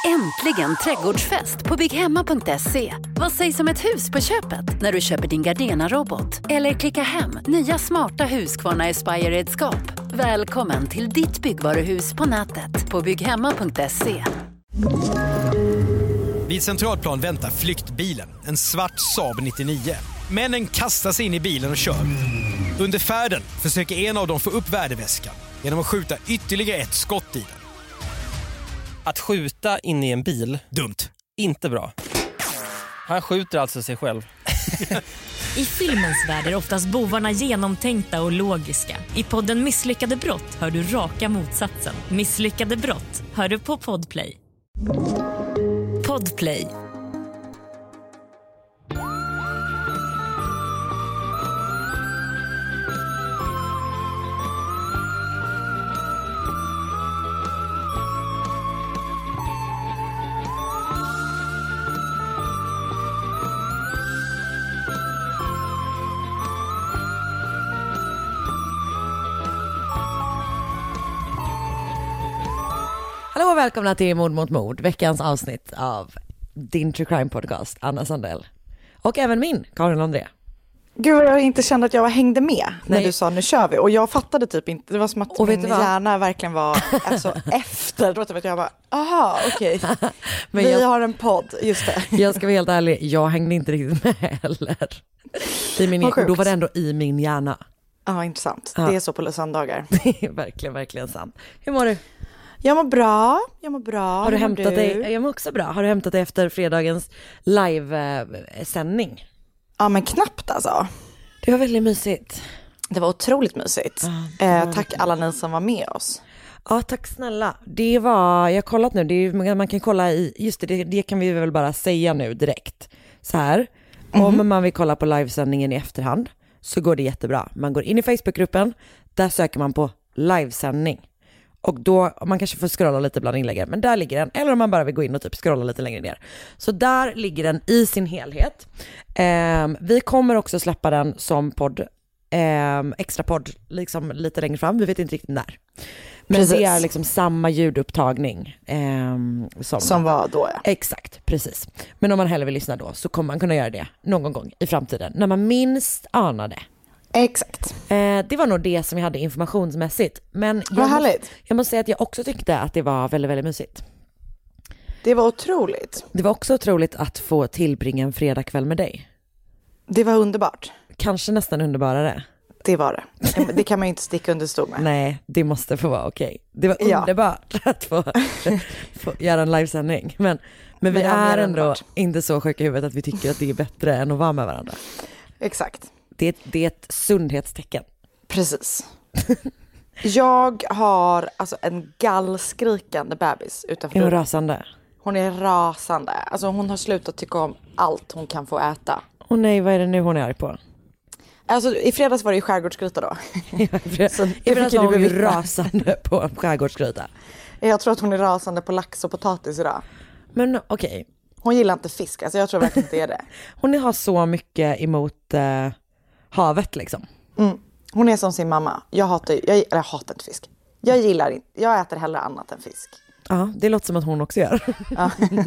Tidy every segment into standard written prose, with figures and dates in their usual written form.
Äntligen trädgårdsfest på bygghemma.se. Vad sägs om ett hus på köpet när du köper din Gardena-robot? Eller klicka hem nya smarta Husqvarna Aspire-redskap. Välkommen till ditt byggvaruhus på nätet på bygghemma.se. Vid Centralplan väntar flyktbilen, en svart Saab 99. Männen kastar sig in i bilen och kör. Under färden försöker en av dem få upp värdeväskan genom att skjuta ytterligare ett skott i den. Att skjuta in i en bil, dumt. Inte bra. Han skjuter alltså sig själv. I filmens värld är oftast bovarna genomtänkta och logiska. I podden Misslyckade brott hör du raka motsatsen. Misslyckade brott hör du på Podplay. Podplay. Hallå och välkomna till Mord mot mord, veckans avsnitt av din True Crime podcast, Anna Sandell. Och även min, Karin André. Gud, jag inte kände att jag hängde med när du sa nu kör vi. Och jag fattade typ inte, det var som att min hjärna verkligen var alltså, efter. Då typ att jag bara, aha, okej. Vi har en podd, just det. Jag ska vara helt ärlig, jag hängde inte riktigt med heller. Då var det ändå i min hjärna. Ja, intressant. Ja. Det är så på söndagar. Det är verkligen, verkligen sant. Hur mår du? Jag mår bra. Har du hämtat dig? Jag mår också bra. Har du hämtat dig efter fredagens live-sändning? Ja, men knappt alltså. Det var väldigt mysigt. Det var otroligt mysigt. Tack alla ni som var med oss. Ja, tack snälla. Jag har kollat nu. Man kan kolla i, just det kan vi väl bara säga nu direkt. Så här, om man vill kolla på livesändningen i efterhand så går det jättebra. Man går in i Facebookgruppen, där söker man på livesändning. Och då, man kanske får scrolla lite bland inläggen, men där ligger den. Eller om man bara vill gå in och typ scrolla lite längre ner. Så där ligger den i sin helhet. Vi kommer också släppa den som podd, extra podd, liksom lite längre fram. Vi vet inte riktigt när. Men precis. Det är liksom samma ljudupptagning som var då, ja. Exakt, precis. Men om man hellre vill lyssna då så kommer man kunna göra det någon gång i framtiden. När man minst anar det. Exakt. Det var nog det som jag hade informationsmässigt. Men jag måste säga att jag också tyckte att det var väldigt, väldigt mysigt. Det var otroligt. Det var också otroligt att få tillbringa en fredagkväll med dig. Det var underbart. Kanske nästan underbarare. Det var det. Det kan man ju inte sticka under stol med. Nej, det måste få vara okej. Det var underbart att få göra en livesändning. Men vi är ändå inte så sjuka i huvudet att vi tycker att det är bättre än att vara med varandra. Exakt. Det är ett sundhetstecken. Precis. Jag har alltså en gallskrikande bebis utanför. Är hon rasande? Hon är rasande. Alltså hon har slutat tycka om allt hon kan få äta. Åh nej, vad är det nu hon är arg på? Alltså i fredags var det ju skärgårdsgryta då. I fredags var hon ju rasande på en skärgårdsgryta. Jag tror att hon är rasande på lax och potatis idag. Men okej. Hon gillar inte fisk, alltså jag tror verkligen inte det är det. Hon har så mycket emot havet liksom. Hon är som sin mamma. Jag hatar inte fisk. Jag äter hellre annat än fisk. Ja, det låter som att hon också gör. Ja.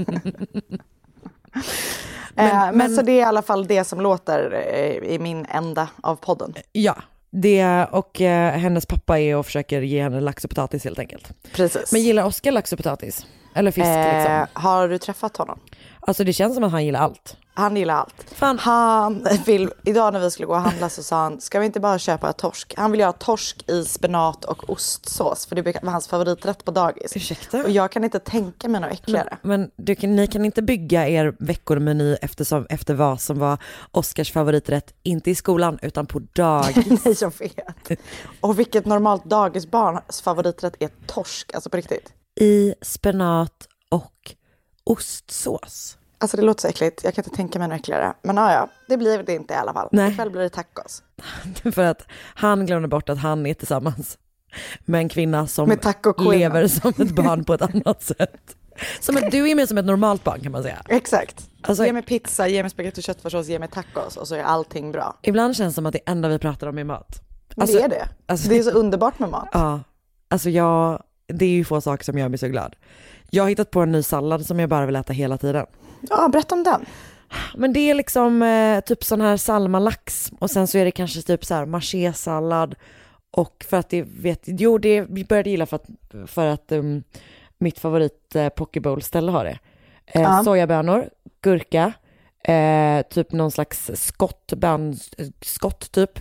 Men så det är i alla fall det som låter i min ända av podden. Ja, det och hennes pappa är och försöker ge henne lax och potatis helt enkelt. Precis. Men gillar Oskar lax och potatis? Eller fisk liksom? Har du träffat honom? Alltså det känns som att han gillar allt. Han gillar allt. Fan. Han vill, idag när vi skulle gå och handla så sa han, ska vi inte bara köpa torsk? Han vill göra torsk i spenat och ostsås, för det var hans favoriträtt på dagis. Ursäkta? Och jag kan inte tänka mig något äckligare. Men ni kan inte bygga er veckomeny efter vad som var Oskars favoriträtt, inte i skolan utan på dagis. Nej, jag vet. Och vilket normalt dagisbarns favoriträtt är torsk, alltså på riktigt. I spenat och ostsås. Alltså det låter så äckligt. Jag kan inte tänka mig något äckligare. Men ja, det blir det inte i alla fall. Nej. Ikväll blir det tacos. För att han glömde bort att han är tillsammans med en kvinna som lever som ett barn på ett annat sätt. Som att du är mer som ett normalt barn kan man säga. Exakt. Alltså, ge mig pizza, ge mig spagetti och köttfärssås, ge mig tacos och så är allting bra. Ibland känns det som att det enda vi pratar om är mat. Alltså, det är det. Alltså, det är så underbart med mat. Ja. Alltså jag det är ju få saker som gör mig så glad. Jag har hittat på en ny sallad som jag bara vill äta hela tiden. Ja, berätta om den. Men det är liksom typ sån här salmalax och sen så är det kanske typ så här machésallad och för att det vi började gilla för att mitt favorit poke bowl ställe har det. Sojabönor, gurka, typ någon slags skott typ.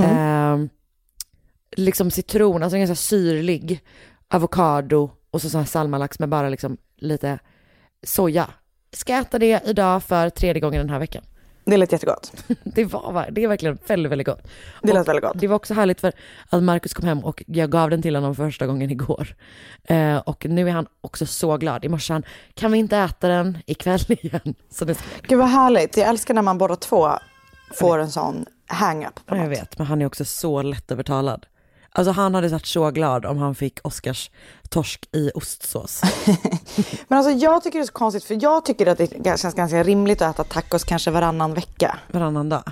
Liksom citron, alltså ganska syrlig, avokado och så sån här salmalax med bara liksom lite soja. Ska äta det idag för 3:e gången den här veckan. Det lät jättegott. Det är verkligen väldigt, väldigt gott. Det lät väldigt gott. Det var också härligt för att Marcus kom hem och jag gav den till honom första gången igår. Och nu är han också så glad. I morse kan vi inte äta den ikväll igen? Så det ska... Gud vad härligt. Jag älskar när man båda två får en sån hang-up på något. Jag vet, men han är också så lättövertalad. Alltså han hade varit så glad om han fick Oscars torsk i ostsås. Men alltså jag tycker det är så konstigt för jag tycker att det känns ganska rimligt att äta tacos kanske varannan vecka. Varannan dag.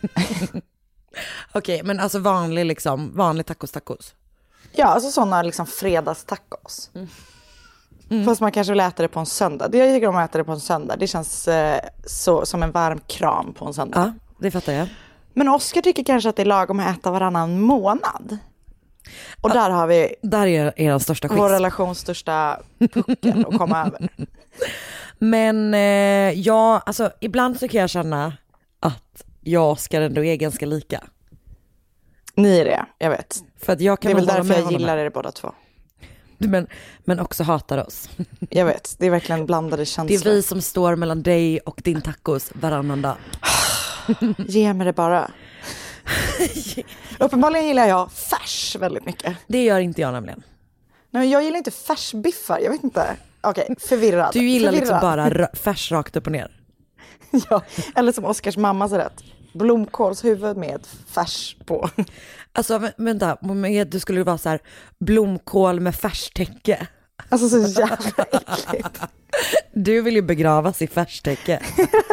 Okej, men alltså vanlig tacos. Ja, alltså sådana liksom fredagstacos. Fast man kanske vill äta det på en söndag. Jag tycker om att äta det på en söndag. Det känns så som en varm kram på en söndag. Ja, det fattar jag. Men Oscar tycker kanske att det är lagom att äta varannan månad. Och där har vi... Där är den största skiss. Vår relations största puckel att komma över. Men alltså ibland så kan jag känna att jag och Oscar ändå är ganska lika. Ni är det, jag vet. För att jag kan det är väl därför jag gillar er båda två. Men också hatar oss. Jag vet, det är verkligen blandade känslor. Det är vi som står mellan dig och din tacos varannan dag. Ge mig det bara. Uppenbarligen gillar jag färs väldigt mycket. Det gör inte jag nämligen. Nej, men jag gillar inte färsbiffar, jag vet inte. Okej, förvirrad. Du gillar liksom bara färs rakt upp och ner. Ja, eller som Oscars mamma så rätt. Blomkålshuvud med färs på. Alltså vänta, du skulle vara så här blomkål med färstäcke. Alltså så jävla äckligt. Du vill ju begravas i färstäcke.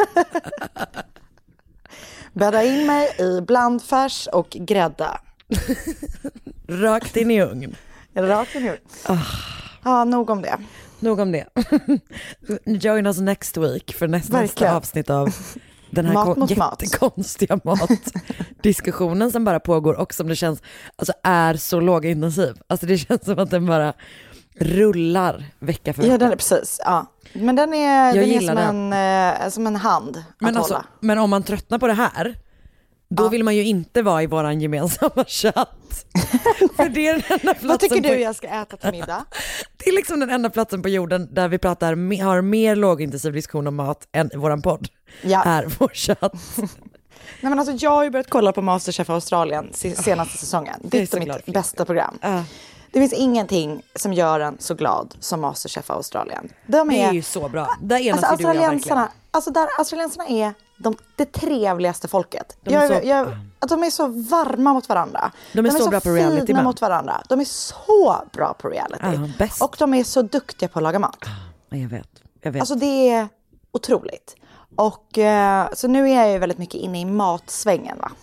Bädda in mig i blandfärs och grädda. Rakt in i ugn. Rakt in i ugn. Ja, nog om det. Nog om det. Join us next week för nästa avsnitt av den här jättekonstiga matdiskussionen som bara pågår och som det känns alltså är så lågintensiv. Alltså det känns som att den bara rullar vecka för vecka. Ja, den är precis. Ja. Men den är som en hand att hålla. Men om man tröttnar på det här, då vill man ju inte vara i våran gemensamma chatt. För det är den enda platsen. Vad tycker du jag ska äta till middag? Det är liksom den enda platsen på jorden där vi har mer lågintensiv diskussion om mat än i våran podd. Ja. Här, vår chatt. Nej, men alltså, jag har ju börjat kolla på Masterchef Australien senaste säsongen. Det är mitt bästa program. Det finns ingenting som gör en så glad som Masterchef Australien. Det är ju så bra. Där enas alltså, du och jag verkligen. Australiensarna är det trevligaste folket. De är så varma mot varandra. De är så bra på reality. Fina mot varandra. De är så bra på reality. Bäst. Och de är så duktiga på att laga mat. Jag vet. Alltså det är otroligt. Och så nu är jag ju väldigt mycket inne i matsvängen, va?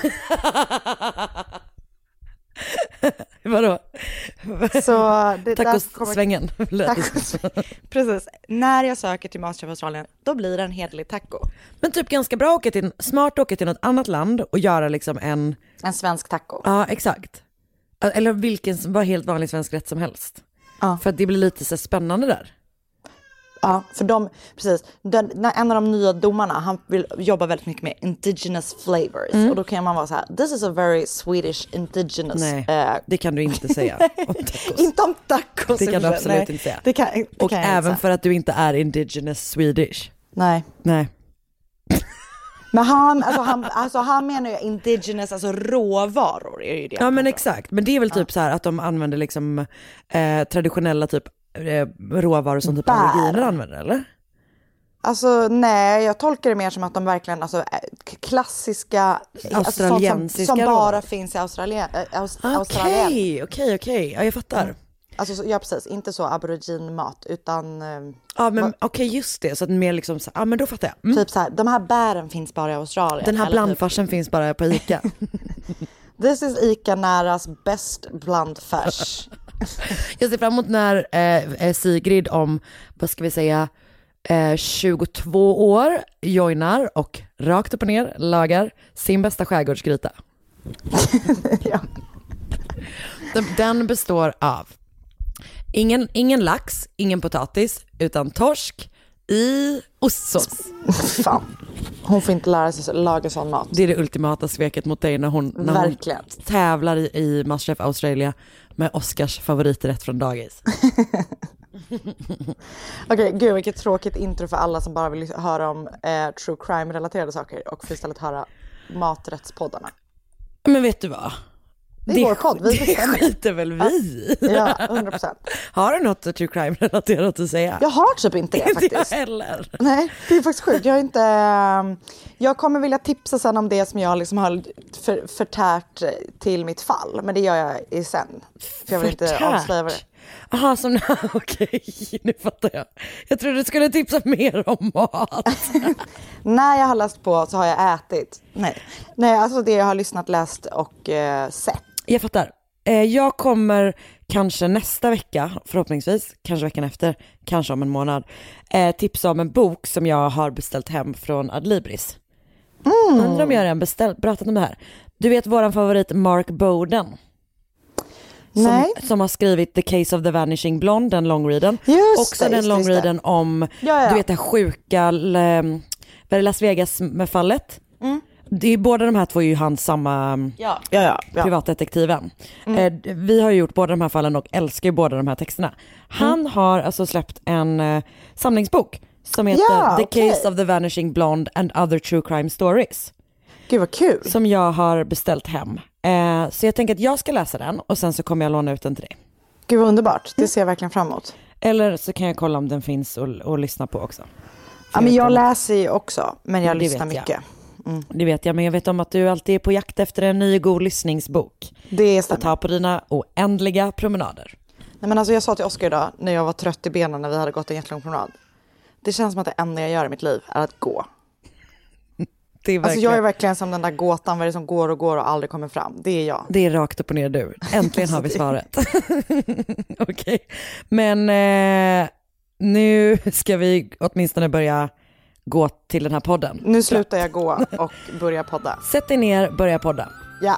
Vadå? Så tacos-svängen. Precis. När jag söker till Masterchef Australien, då blir det en hederlig taco. Men typ ganska bra smart åka till något annat land och göra liksom en svensk taco. Ja, exakt. Eller vilken var helt vanlig svensk rätt som helst. Ja. För att det blir lite så spännande där. Ja, för en av de nya domarna, han vill jobba väldigt mycket med indigenous flavors. Och då kan man vara så här: this is a very Swedish indigenous. Nej, det kan du inte säga om tacos. Inte om tacos. Det kan du absolut inte säga. Det kan och även för att du inte är indigenous Swedish. Nej. Men han menar ju indigenous, alltså råvaror är ju det. Ja, men exakt. Men det är väl typ så här att de använder liksom traditionella typ råvaror som typ aboriginer använder, eller? Alltså nej, jag tolkar det mer som att de verkligen klassiska australiensiska som bara finns i Australien. Okej. Ja, jag fattar. Alltså ja, precis, inte så aboriginmat utan ja, men okej, just det, så att mer liksom så, ja, men då fattar jag. Typ så här, de här bären finns bara i Australien. Den här blandfärsen finns bara på Ica. This is Ica näras best blandfärs. Jag ser fram emot när Sigrid om, vad ska vi säga, 22 år joinar och rakt upp och ner lagar sin bästa skärgårdsgryta. Ja. Den består av ingen lax, ingen potatis, utan torsk i ostsås. Fan. Hon får inte lära sig laga sån mat. Det är det ultimata sveket mot dig när hon tävlar i Masterchef Australia med Oscars favoriträtt från dagis. Okej, gud vilket tråkigt intro för alla som bara vill höra om true crime-relaterade saker och för istället höra maträttspoddarna. Men vet du vad? Det är vår podd, vi bestämmer. Det skiter väl vi. Ja, 100%. Har du något true crime-relaterat att säga? Jag har typ inte det faktiskt. Inte jag heller. Nej, det är faktiskt sjukt. Jag kommer vilja tipsa sen om det som jag liksom har förtärt till mitt fall. Men det gör jag i sen. För jag vill inte avslöja det. Jaha, okej, nu fattar jag. Jag trodde du skulle tipsa mer om mat. När jag har läst på så har jag ätit. Nej, alltså det jag har lyssnat, läst och sett. Jag fattar. Jag kommer kanske nästa vecka, förhoppningsvis, kanske veckan efter, kanske om en månad, tipsa om en bok som jag har beställt hem från Adlibris. Undrar om jag redan pratat om det här. Du vet våran favorit Mark Bowden. Som har skrivit The Case of the Vanishing Blonde, den longreaden. Också den longreaden om, du vet det sjuka Las Vegas med fallet. Det är båda de här två är ju hans samma privatdetektiven. Vi har ju gjort båda de här fallen och älskar ju båda de här texterna. Han har alltså släppt en samlingsbok som heter The Case of the Vanishing Blonde and Other True Crime Stories. Gud vad kul. Som jag har beställt hem. Så jag tänker att jag ska läsa den och sen så kommer jag låna ut den till dig. Gud vad underbart, det ser jag verkligen fram emot. Eller så kan jag kolla om den finns och lyssna på också. Ja, men jag läser ju också, men jag lyssnar mycket. Det vet jag, men jag vet om att du alltid är på jakt efter en ny god lyssningsbok. Det stämmer. Att ta på dina oändliga promenader. Nej, men alltså jag sa till Oskar idag när jag var trött i benen när vi hade gått en jättelång promenad. Det känns som att det enda jag gör i mitt liv är att gå. Det är alltså jag är verkligen som den där gåtan vad det som går och aldrig kommer fram. Det är jag. Det är rakt upp och ner du. Äntligen har vi svaret. Okej. Men nu ska vi åtminstone börja gå till den här podden. Nu slutar jag gå och börja podda. Sätt dig ner, börja podda. Ja.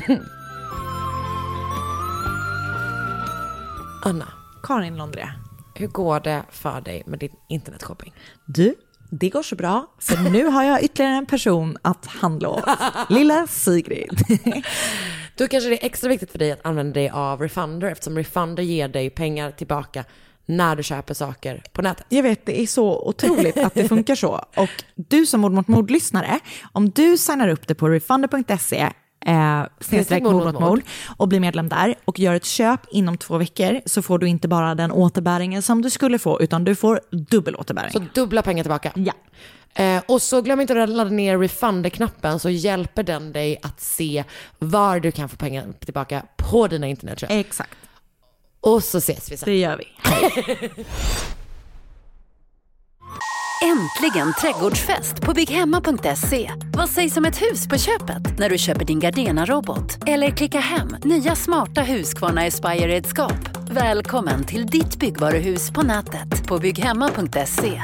Anna. Karin Londré. Hur går det för dig med din internetshopping? Du, det går så bra. För nu har jag ytterligare en person att handla åt. Lilla Sigrid. Då kanske det är extra viktigt för dig att använda dig av Refunder eftersom Refunder ger dig pengar tillbaka när du köper saker på nätet. Jag vet, det är så otroligt att det funkar så. Och du som Mord mot mord-lyssnare, om du signar upp det på refunder.se /mord och blir medlem där och gör ett köp inom 2 veckor så får du inte bara den återbäringen som du skulle få utan du får dubbel återbäring. Så dubbla pengar tillbaka? Ja. Och så glöm inte att ladda ner Refunder-knappen så hjälper den dig att se var du kan få pengar tillbaka på dina internetköp. Exakt. Och så ses vi sen. Det gör vi. Äntligen trädgårdsfest på BigHemma.se. Vad sägs om ett hus på köpet när du köper din Gardena-robot? Eller klicka hem nya smarta Husqvarna Aspire-redskap. Välkommen till ditt byggvaruhus på nätet på BigHemma.se.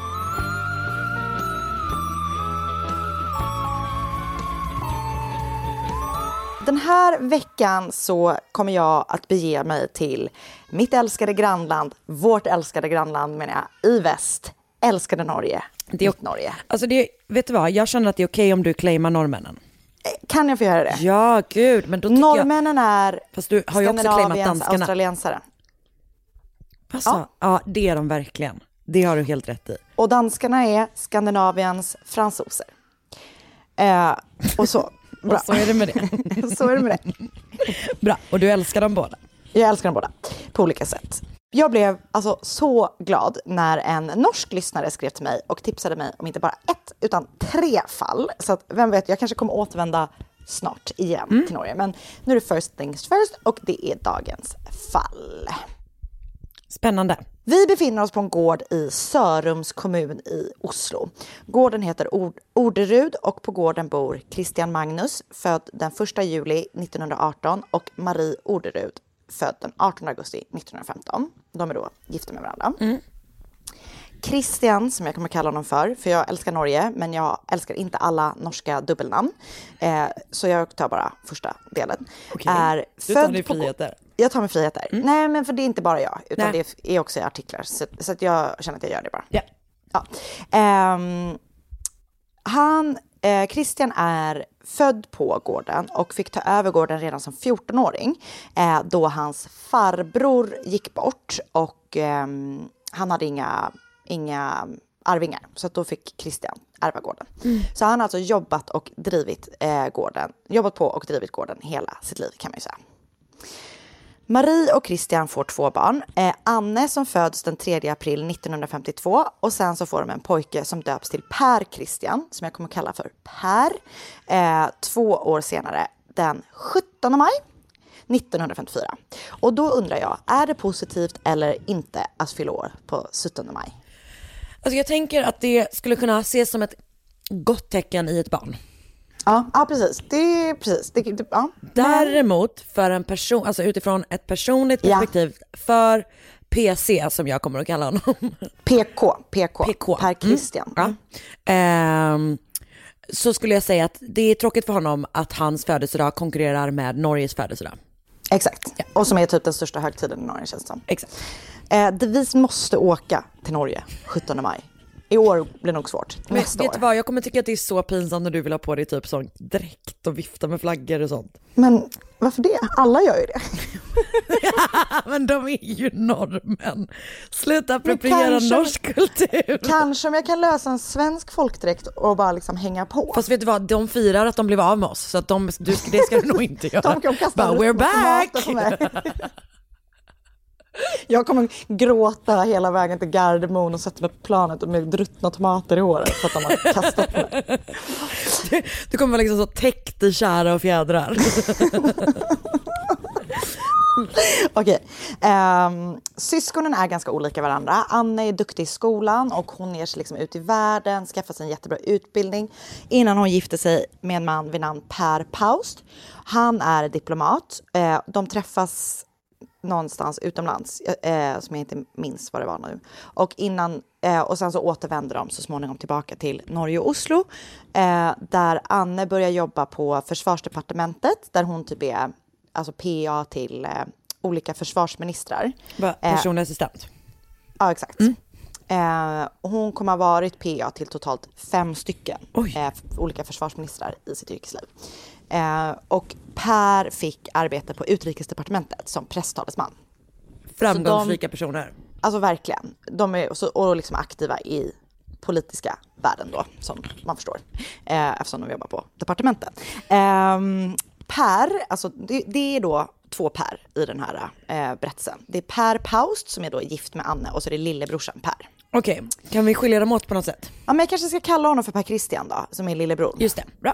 Den här veckan så kommer jag att bege mig till mitt älskade grannland, vårt älskade grannland menar jag, i väst. Älskade Norge. Det är Norge. Alltså vet du vad, jag känner att det är okej om du claimar norrmännen. Kan jag få göra det? Ja, gud. Men då norrmännen är fast du har ju också claimat danskarna. Australiensare. Ja, det är de verkligen. Det har du helt rätt i. Och danskarna är Skandinaviens fransoser. Och så. Bra. Och så är det med det. Så är det med det. Bra, och du älskar dem båda? Jag älskar dem båda, på olika sätt. Jag blev alltså så glad när en norsk lyssnare skrev till mig och tipsade mig om inte bara 1 utan 3 fall. Så att, vem vet, jag kanske kommer återvända snart igen till Norge. Men nu är det first things first och det är dagens fall. Spännande. Vi befinner oss på en gård i Sörums kommun i Oslo. Gården heter Orderud och på gården bor Christian Magnus, född den 1 juli 1918 och Marie Orderud, född den 18 augusti 1915. De är då gifta med varandra. Christian, som jag kommer kalla honom för jag älskar Norge, men jag älskar inte alla norska dubbelnamn. Så jag tar bara första delen. Är du tar dig friheter? Jag tar mig friheter. Nej, men för det är inte bara jag, utan det är också i artiklar. Så att jag känner att jag gör det bara. Christian är född på gården och fick ta över gården redan som 14-åring. Då hans farbror gick bort och han hade inga arvingar. Så att då fick Christian ärva gården. Så han har alltså jobbat på och drivit gården hela sitt liv, kan man ju säga. Marie och Christian får 2 barn. Anne som föds den 3 april 1952. Och sen så får de en pojke som döps till Per Christian, som jag kommer kalla för Per. 2 år senare, den 17 maj 1954. Och då undrar jag, är det positivt eller inte att fylla år på 17 maj? Alltså jag tänker att det skulle kunna ses som ett gott tecken i ett barn. Ja, precis. Däremot för en person, alltså utifrån ett personligt perspektiv, för PC som jag kommer att kalla honom. PK. Per Christian. Så skulle jag säga att det är tråkigt för honom att hans födelsedag konkurrerar med Norges födelsedag. Exakt. Ja. Och som är typ den största högtiden i Norge, känns det som. Exakt. Vi måste åka till Norge 17 maj. I år blir nog svårt. Men vet du vad, jag kommer tycka att det är så pinsamt när du vill ha på dig typ sån dräkt och vifta med flaggor och sånt. Men varför det? Alla gör ju det. Men de är ju norrmän. Sluta appropriera norsk kultur. Kanske om jag kan lösa en svensk folkdräkt och bara liksom hänga på. Fast vet du vad, de firar att de blev av med oss. Så att det ska du nog inte göra. De kan kasta we're back! Jag kommer gråta hela vägen till Gardermoen och sätta mig på planet med druttna tomater i håret för att de har kastat mig. Du kommer vara liksom så täckt i kära och fjädrar. Okej. Syskonen är ganska olika varandra. Anne är duktig i skolan och hon ger sig liksom ut i världen, skaffar sig en jättebra utbildning innan hon gifter sig med en man vid namn Per Paust. Han är diplomat. De träffas någonstans utomlands som jag inte minns vad det var nu. Och sen så återvänder de så småningom tillbaka till Norge och Oslo. Där Anne börjar jobba på försvarsdepartementet, där hon typ är alltså PA till olika försvarsministrar. Personlig assistent. Ja, exakt. Hon kommer ha varit PA till totalt 5 olika försvarsministrar i sitt yrkesliv. Och Per fick arbete på utrikesdepartementet som presstalesman. Framgångsrika personer. Alltså verkligen. De är och liksom aktiva i politiska världen då, som man förstår. Eftersom de jobbar på departementet. Per, alltså det är då 2 Per i den här berättelsen. Det är Per Paust som är då gift med Anne och så är det lillebrorsan Per. Okej, kan vi skilja dem åt på något sätt? Ja, men jag kanske ska kalla honom för Per Christian då, som är lillebror. Just det, bra.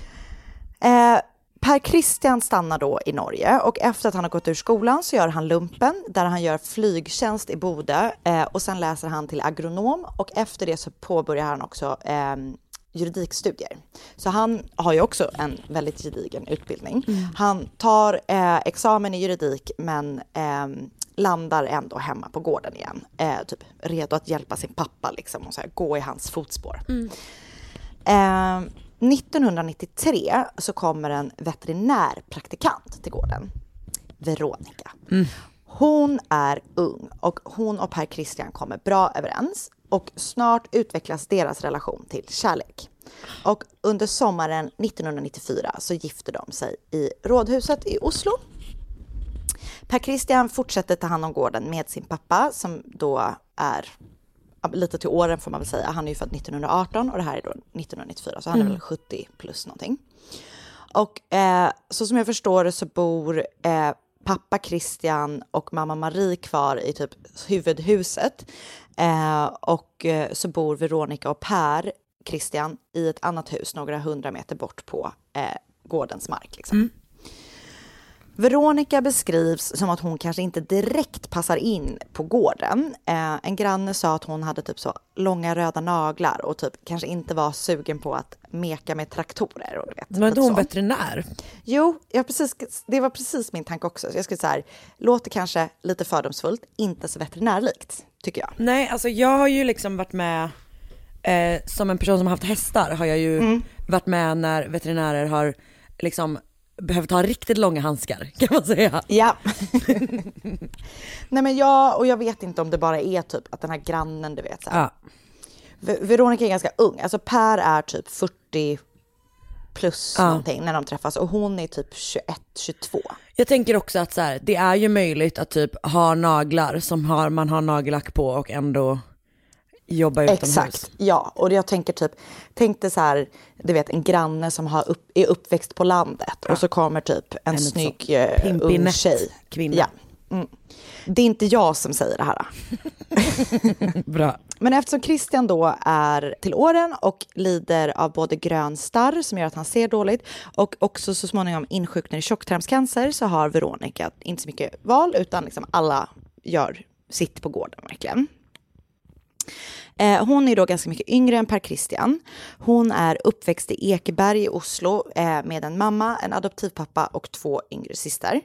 Per Christian stannar då i Norge och efter att han har gått ur skolan så gör han lumpen där han gör flygtjänst i Bodø och sen läser han till agronom och efter det så påbörjar han också juridikstudier. Så han har ju också en väldigt gedigen utbildning. Han tar examen i juridik men landar ändå hemma på gården igen. Typ redo att hjälpa sin pappa liksom, och så här, gå i hans fotspår. 1993 så kommer en veterinärpraktikant till gården, Veronica. Hon är ung och hon och Per Christian kommer bra överens och snart utvecklas deras relation till kärlek. Och under sommaren 1994 så gifter de sig i rådhuset i Oslo. Per Christian fortsätter ta hand om gården med sin pappa som då är lite till åren får man väl säga. Han är ju född 1918 och det här är då 1994 så han är väl 70 plus någonting. Och så som jag förstår det så bor pappa Christian och mamma Marie kvar i typ huvudhuset. Och så bor Veronica och Per Christian i ett annat hus några 100 meter bort på gårdens mark liksom. Veronica beskrivs som att hon kanske inte direkt passar in på gården. En granne sa att hon hade typ så långa röda naglar och typ kanske inte var sugen på att meka med traktorer. Och du vet, men är hon veterinär? Jo, det var precis min tanke också. Så jag skulle säga, låter kanske lite fördomsfullt, inte så veterinärlikt, tycker jag. Nej, alltså jag har ju liksom varit med, som en person som har haft hästar har jag ju varit med när veterinärer har liksom behövt ha riktigt långa handskar, kan man säga. Ja. Nej men jag vet inte om det bara är typ att den här grannen, du vet så här. Ja. Veronica är ganska ung, alltså Per är typ 40 plus någonting när de träffas och hon är typ 21-22. Jag tänker också att så här, det är ju möjligt att typ ha naglar som man har nagellack på och ändå jobba utomhus. Exakt, ja. Och jag tänkte så här, du vet en granne som är uppväxt på landet och så kommer typ en snygg ung tjej. Kvinna. Ja. Det är inte jag som säger det här. Bra. Men eftersom Christian då är till åren och lider av både grön starr som gör att han ser dåligt och också så småningom insjuknar i tjocktarmscancer, så har Veronica inte så mycket val utan liksom alla gör sitt på gården verkligen. Hon är då ganska mycket yngre än Per Christian. Hon är uppväxt i Ekeberg i Oslo med en mamma, en adoptivpappa och 2 yngre systrar.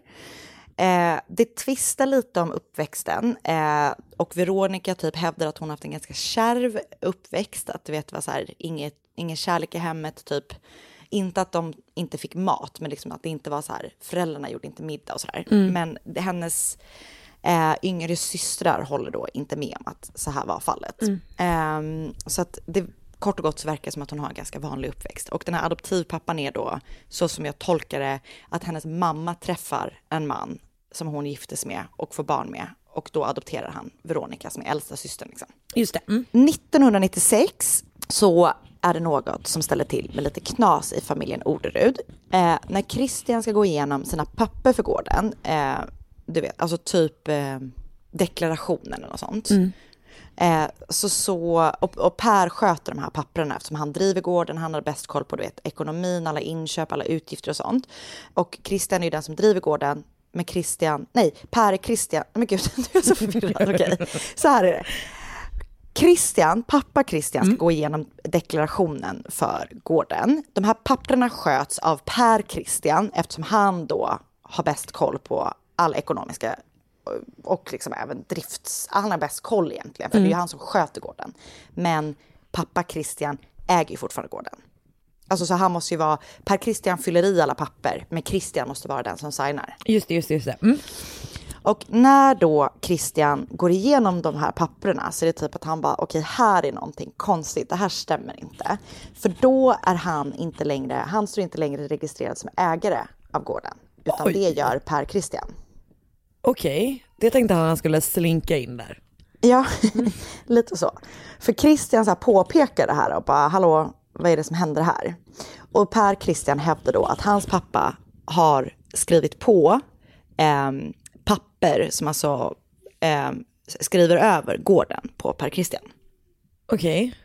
Det tvistar lite om uppväxten och Veronica typ hävdar att hon haft en ganska kärv uppväxt, att du vet var så här, ingen kärlek i hemmet typ, inte att de inte fick mat men liksom att det inte var så här, föräldrarna gjorde inte middag och så där. Men hennes yngre systrar håller då inte med om att så här var fallet. Så att det kort och gott så verkar det som att hon har en ganska vanlig uppväxt. Och den här adoptivpappan är då, så som jag tolkar det, att hennes mamma träffar en man som hon giftes med och får barn med. Och då adopterar han Veronica som är äldsta systern. Liksom. Just det. 1996 så är det något som ställer till med lite knas i familjen Orderud. När Christian ska gå igenom sina papper för gården, du vet, alltså typ deklarationen eller något sånt. Och Per sköter de här papperna eftersom han driver gården, han har bäst koll på, du vet, ekonomin, alla inköp, alla utgifter och sånt. Och Christian är ju den som driver gården, men Per är Christian, men gud, du är så förvirrad, okej. Så här är det. Pappa Christian ska gå igenom deklarationen för gården. De här papperna sköts av Per Christian eftersom han då har bäst koll på alla ekonomiska och liksom även han har bäst koll egentligen, för det är ju han som sköter gården. Men pappa Christian äger ju fortfarande gården. Alltså så han måste ju vara, Per Christian fyller i alla papper, men Christian måste vara den som signar. Just det. Och när då Christian går igenom de här papperna så är det typ att han bara, okej, här är någonting konstigt, det här stämmer inte. För då är han står inte längre registrerad som ägare av gården, utan det gör Per Christian. Okej, det tänkte han skulle slinka in där. Ja, lite så. För Christian så här påpekar det här och bara, hallå, vad är det som händer här? Och Per Christian hävdar då att hans pappa har skrivit på papper som alltså skriver över gården på Per Christian. Okej.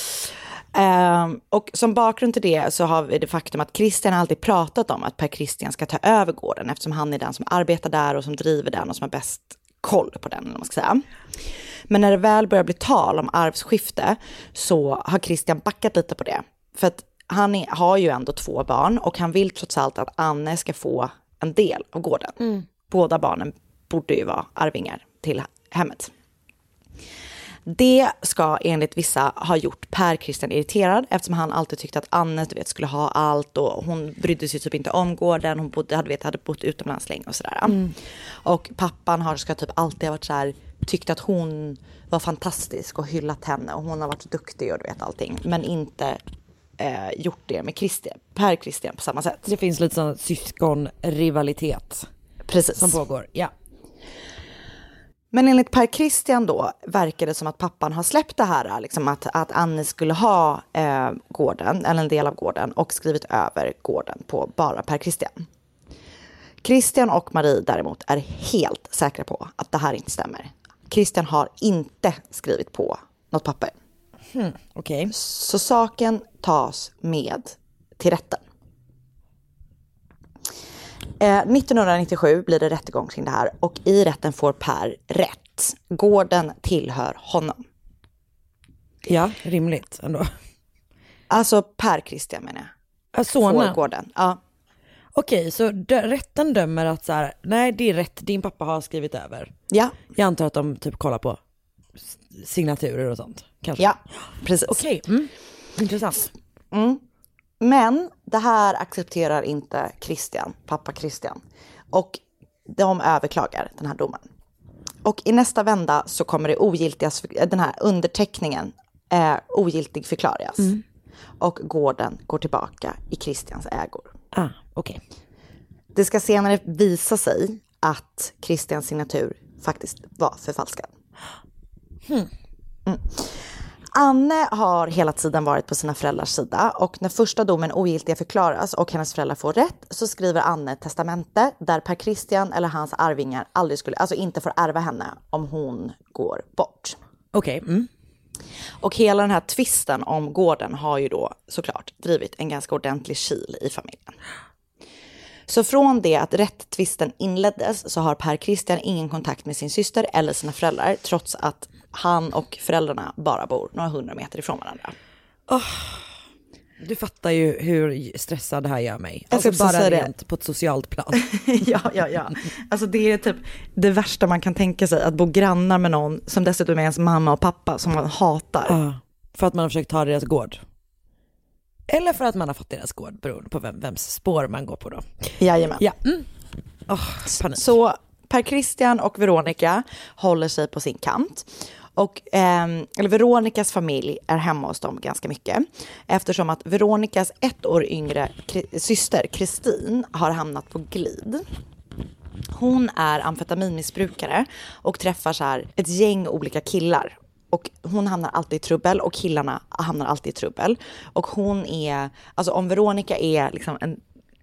Och som bakgrund till det så har vi det faktum att Christian alltid pratat om att Per Christian ska ta över gården eftersom han är den som arbetar där och som driver den och som har bäst koll på den, eller vad man ska säga. Men när det väl börjar bli tal om arvsskifte så har Christian backat lite på det. För att han har ju ändå 2 barn och han vill trots allt att Anne ska få en del av gården. Båda barnen borde ju vara arvingar till hemmet. Det ska enligt vissa ha gjort Per Christian irriterad eftersom han alltid tyckte att Anne, du vet, skulle ha allt och hon brydde sig typ inte om gården, hon hade bott utomlands länge och sådär. Och pappan ska typ alltid ha varit så här, tyckt att hon var fantastisk och hyllat henne och hon har varit duktig och du vet allting, men inte gjort det med Per Christian på samma sätt. Det finns lite sån syskonrivalitet. Precis. Som pågår, ja. Men enligt Per Christian då verkar det som att pappan har släppt det här, liksom att Anne skulle ha gården, eller en del av gården, och skrivit över gården på bara Per Christian. Christian och Marie däremot är helt säkra på att det här inte stämmer. Christian har inte skrivit på något papper. Okej. Så saken tas med till rätten. 1997 blir det rättegång kring det här och i rätten får Per rätt. Gården tillhör honom. Ja, rimligt ändå. Alltså Per Christian menar jag. Får gården, ja. Okej, så rätten dömer att så här, nej det är rätt, din pappa har skrivit över. Ja. Jag antar att de typ kollar på signaturer och sånt. Kanske. Ja, precis. Okej, intressant. Men det här accepterar inte pappa Christian. Och de överklagar den här domen. Och i nästa vända så kommer det den här underteckningen ogiltig förklaras. Och gården går tillbaka i Christians ägor. Okej. Det ska senare visa sig att Christians signatur faktiskt var förfalskad. Anne har hela tiden varit på sina föräldrars sida och när första domen ogiltiga förklaras och hennes föräldrar får rätt så skriver Anne ett testamente där Per Christian eller hans arvingar aldrig inte får ärva henne om hon går bort. Okej. Och hela den här tvisten om gården har ju då såklart drivit en ganska ordentlig kil i familjen. Så från det att rättvisten inleddes så har Per Christian ingen kontakt med sin syster eller sina föräldrar trots att han och föräldrarna bara bor några 100 meter ifrån varandra. Du fattar ju hur stressad det här gör mig. Alltså bara rent på ett socialt plan. Ja. Alltså det är typ det värsta man kan tänka sig. Att bo grannar med någon som dessutom är ens mamma och pappa som man hatar. För att man har försökt ta deras gård. Eller för att man har fått deras gård beroende på vems spår man går på då. Jajamän. Ja. Panik. Så Per Christian och Veronica håller sig på sin kant. Och Veronicas familj är hemma hos dem ganska mycket. Eftersom att Veronicas 1 år yngre syster Kristin har hamnat på glid. Hon är amfetaminmissbrukare och träffar så här ett gäng olika killar. Och hon hamnar alltid i trubbel och killarna hamnar alltid i trubbel. Och hon är, alltså om Veronica är liksom en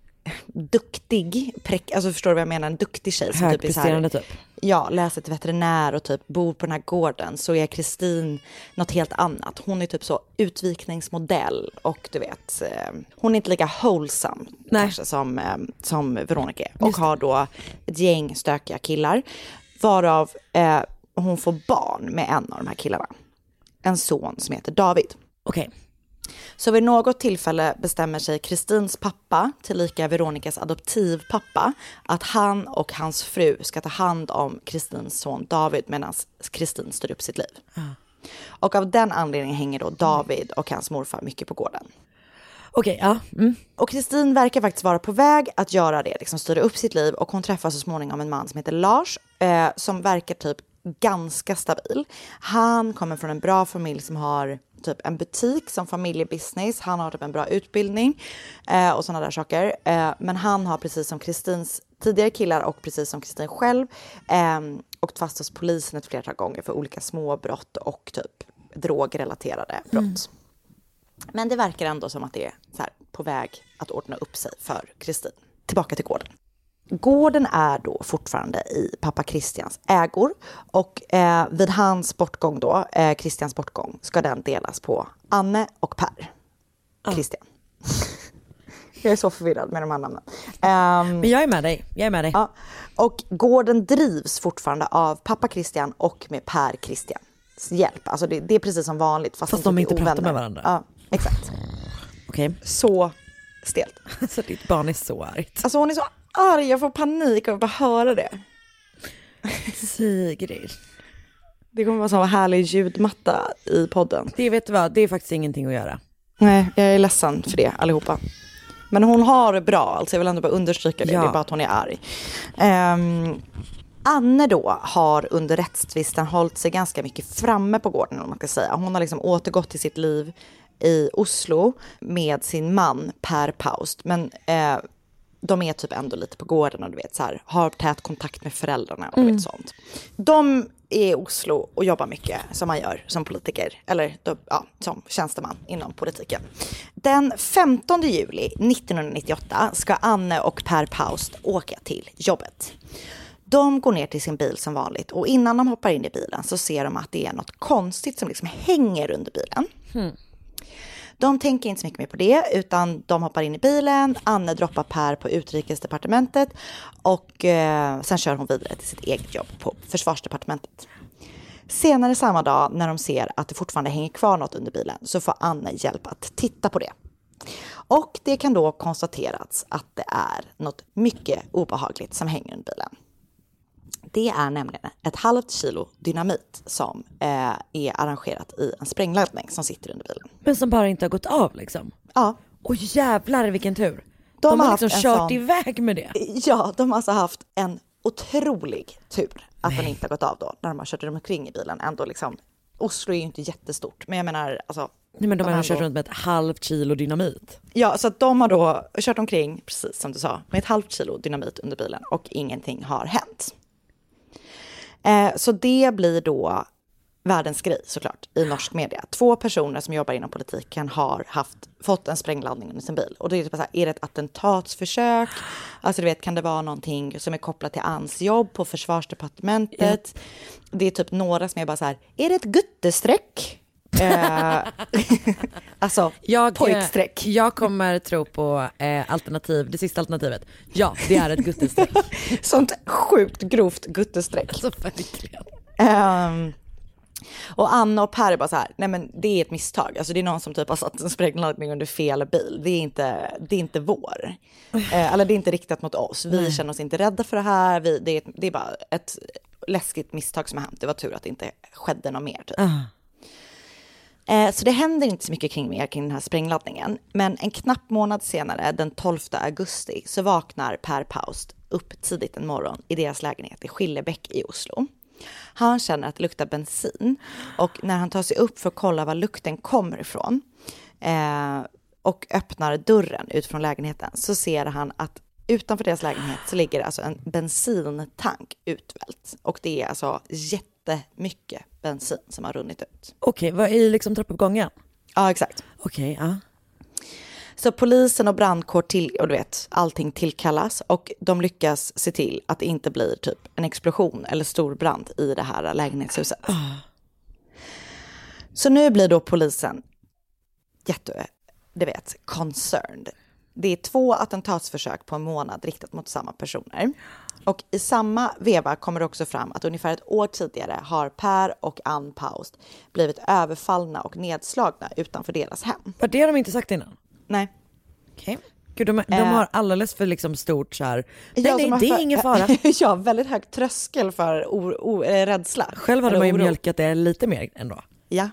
duktig, alltså förstår du vad jag menar, en duktig tjej som typ är så här, typ. Ja, läser till veterinär och typ bor på den här gården, så är Kristin något helt annat. Hon är typ så utvikningsmodell och du vet, hon är inte lika wholesome kanske som Veronica är. Och har då ett gäng stökiga killar, varav hon får barn med en av de här killarna. En son som heter David. Okej. Så vid något tillfälle bestämmer sig Kristins pappa, tillika Veronicas adoptivpappa, att han och hans fru ska ta hand om Kristins son David medan Kristin styr upp sitt liv. Och av den anledningen hänger då David och hans morfar mycket på gården. Okej, ja. Och Kristin verkar faktiskt vara på väg att göra det, liksom styra upp sitt liv, och hon träffar så småningom en man som heter Lars som verkar typ ganska stabil. Han kommer från en bra familj som har typ en butik som familjebusiness. Han har typ en bra utbildning och sådana där saker. Men han har precis som Kristins tidigare killar och precis som Kristin själv åkt fast hos polisen ett flertal gånger för olika småbrott och typ drogrelaterade brott. Men det verkar ändå som att det är så här, på väg att ordna upp sig för Kristin. Tillbaka till gården. Gården är då fortfarande i pappa Christians ägor och vid hans bortgång då, Christians bortgång, ska den delas på Anne och Per. Christian. Jag är så förvirrad med de här namnen. Men jag är med dig. Ja. Och gården drivs fortfarande av pappa Christian och med Per Christians hjälp. Alltså det är precis som vanligt. Fast de inte pratar med varandra. Ja, exakt. Okej. Så stelt. Så ditt barn är så argt. Alltså hon är så arg, jag får panik av att bara höra det. Sigrid. Det kommer vara så härlig ljudmatta i podden. Det vet du vad, det är faktiskt ingenting att göra. Nej, jag är ledsen för det allihopa. Men hon har det bra, alltså jag vill ändå bara understryka det. Ja. Det är bara att hon är arg. Anne då har under rättstvisten hållit sig ganska mycket framme på gården, om man ska säga. Hon har liksom återgått till sitt liv i Oslo med sin man Per Paust. Men de är typ ändå lite på gården och du vet så här, har tät kontakt med föräldrarna och du vet sånt. De är i Oslo och jobbar mycket som man gör som politiker eller som tjänsteman inom politiken. Den 15 juli 1998 ska Anne och Per Paust åka till jobbet. De går ner till sin bil som vanligt och innan de hoppar in i bilen så ser de att det är något konstigt som liksom hänger under bilen. De tänker inte så mycket mer på det, utan de hoppar in i bilen. Anne droppar Per på utrikesdepartementet och sen kör hon vidare till sitt eget jobb på försvarsdepartementet. Senare samma dag, när de ser att det fortfarande hänger kvar något under bilen, så får Anne hjälp att titta på det. Och det kan då konstateras att det är något mycket obehagligt som hänger under bilen. Det är nämligen ett halvt kilo dynamit som är arrangerat i en sprängladdning som sitter under bilen. Men som bara inte har gått av liksom? Ja. Åh jävlar vilken tur. De har liksom kört iväg med det. Ja, de har alltså haft en otrolig tur att den inte har gått av då. När de har kört omkring i bilen. Ändå liksom, Oslo är ju inte jättestort. Men jag menar, alltså... Nej, men de har kört runt med ett halvt kilo dynamit. Ja, så att de har då kört omkring, precis som du sa, med ett halvt kilo dynamit under bilen. Och ingenting har hänt. Så det blir då världens grej såklart i norsk media. 2 personer som jobbar inom politiken har fått en sprängladdning under sin bil. Och det är typ så här, är det ett attentatsförsök? Alltså du vet, kan det vara någonting som är kopplat till Anns jobb på försvarsdepartementet? Det är typ några som är bara så här, är det ett guttesträck? Alltså pojksträck. Jag kommer tro på det sista alternativet. Ja, det är ett guttesträck. Sånt sjukt grovt guttesträck. Alltså verkligen. Och Anna och Per är bara så här, nej men det är ett misstag. Alltså det är någon som typ har satt en sprängladdning under fel bil. Det är inte vår. Eller det är inte riktat mot oss. Vi känner oss inte rädda för det här. Det är bara ett läskigt misstag som har hänt. Det var tur att det inte skedde något mer typ. Så det händer inte så mycket kring den här sprängladdningen. Men en knapp månad senare, den 12 augusti, så vaknar Per Paust upp tidigt en morgon i deras lägenhet i Skillebäck i Oslo. Han känner att det luktar bensin och när han tar sig upp för att kolla var lukten kommer ifrån och öppnar dörren ut från lägenheten, så ser han att utanför deras lägenhet så ligger alltså en bensintank utvält. Och det är alltså jättemycket bensin som har runnit ut. Okej, vad är liksom trappuppgången? Ja, exakt. Okej, ja. Så polisen och brandkår och du vet, allting tillkallas och de lyckas se till att det inte blir typ en explosion eller stor brand i det här lägenhetshuset. Så nu blir då polisen concerned. Det är 2 attentatsförsök på en månad riktat mot samma personer. Och i samma veva kommer det också fram att ungefär ett år tidigare har Per och Ann Paust blivit överfallna och nedslagna utanför deras hem. Var det de inte sagt innan? Nej. Okej. Gud, de har alldeles för liksom stort så här. Ja, nej, det är ingen fara. Ja, väldigt hög tröskel för rädsla. Själv hade man ju mjölkat det lite mer ändå. Ja.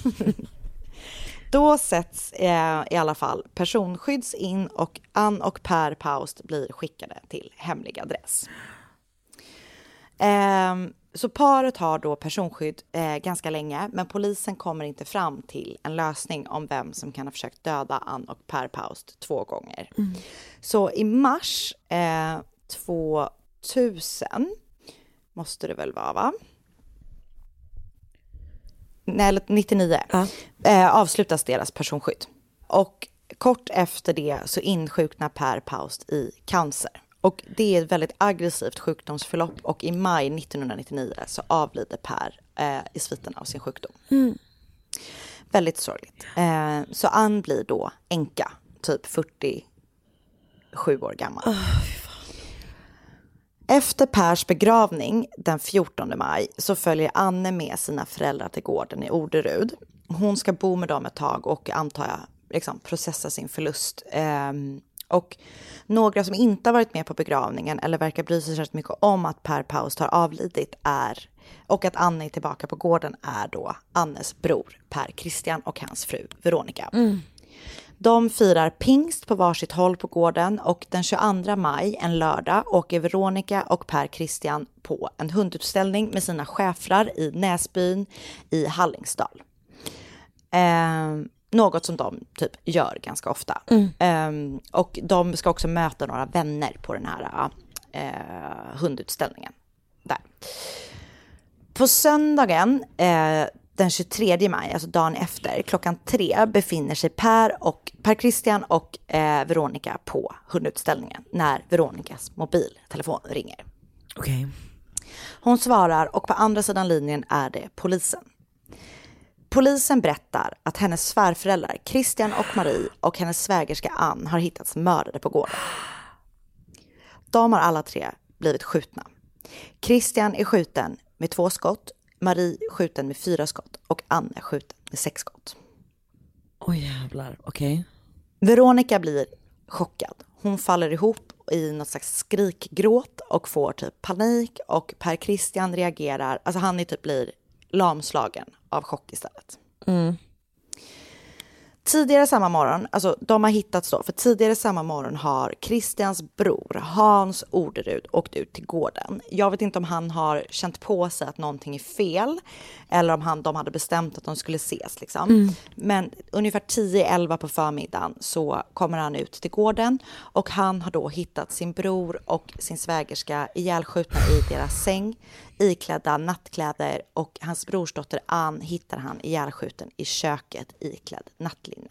Då sätts i alla fall personskydds in och Ann och Per Paust blir skickade till hemlig adress. Så paret har då personskydd ganska länge, men polisen kommer inte fram till en lösning om vem som kan ha försökt döda Ann och Per Paust 2 gånger. Så i mars 2000 måste det väl vara, va? Nej, 99 avslutas deras personskydd. Och kort efter det så insjuknar Per Paust i cancer. Och det är ett väldigt aggressivt sjukdomsförlopp och i maj 1999 så avlider Per i sviterna av sin sjukdom. Väldigt sorgligt. Så Ann blir då änka, typ 47 år gammal. Efter Pers begravning den 14 maj så följer Anne med sina föräldrar till gården i Orderud. Hon ska bo med dem ett tag och antar jag liksom processa sin förlust. Och några som inte har varit med på begravningen eller verkar bry sig så mycket om att Per Paust har avlidit och att Anne är tillbaka på gården är då Annes bror Per Christian och hans fru Veronica. De firar pingst på varsitt håll på gården och den 22 maj, en lördag, åker Veronica och Per Christian på en hundutställning med sina schäfrar i Näsbyn i Hallingsdal. Något som de typ gör ganska ofta. Och de ska också möta några vänner på den här hundutställningen. Där. På söndagen den 23 maj, alltså dagen efter, 3:00 befinner sig Per Christian och Veronica på hundutställningen när Veronicas mobiltelefon ringer. Okej. Hon svarar och på andra sidan linjen är det polisen. Polisen berättar att hennes svärföräldrar Christian och Marie och hennes svägerska Ann har hittats mördade på gården. De har alla 3 blivit skjutna. Christian är skjuten med 2 skott, Marie skjuten med 4 skott och Ann är skjuten med 6 skott. Jävlar, okej. Veronica blir chockad. Hon faller ihop i något slags skrikgråt och får typ panik, och Per Christian reagerar, alltså han är typ blir lamslagen av chock istället. Tidigare samma morgon, alltså de har hittats då, för tidigare samma morgon har Christians bror Hans Orderud åkt ut till gården. Jag vet inte om han har känt på sig att någonting är fel eller om de hade bestämt att de skulle ses liksom. Men ungefär 10-11 på förmiddagen så kommer han ut till gården och han har då hittat sin bror och sin svägerska ihjälskjutna i deras säng, iklädda nattkläder, och hans brorsdotter Ann hittar han ihjälskjuten i köket iklädd nattlinne.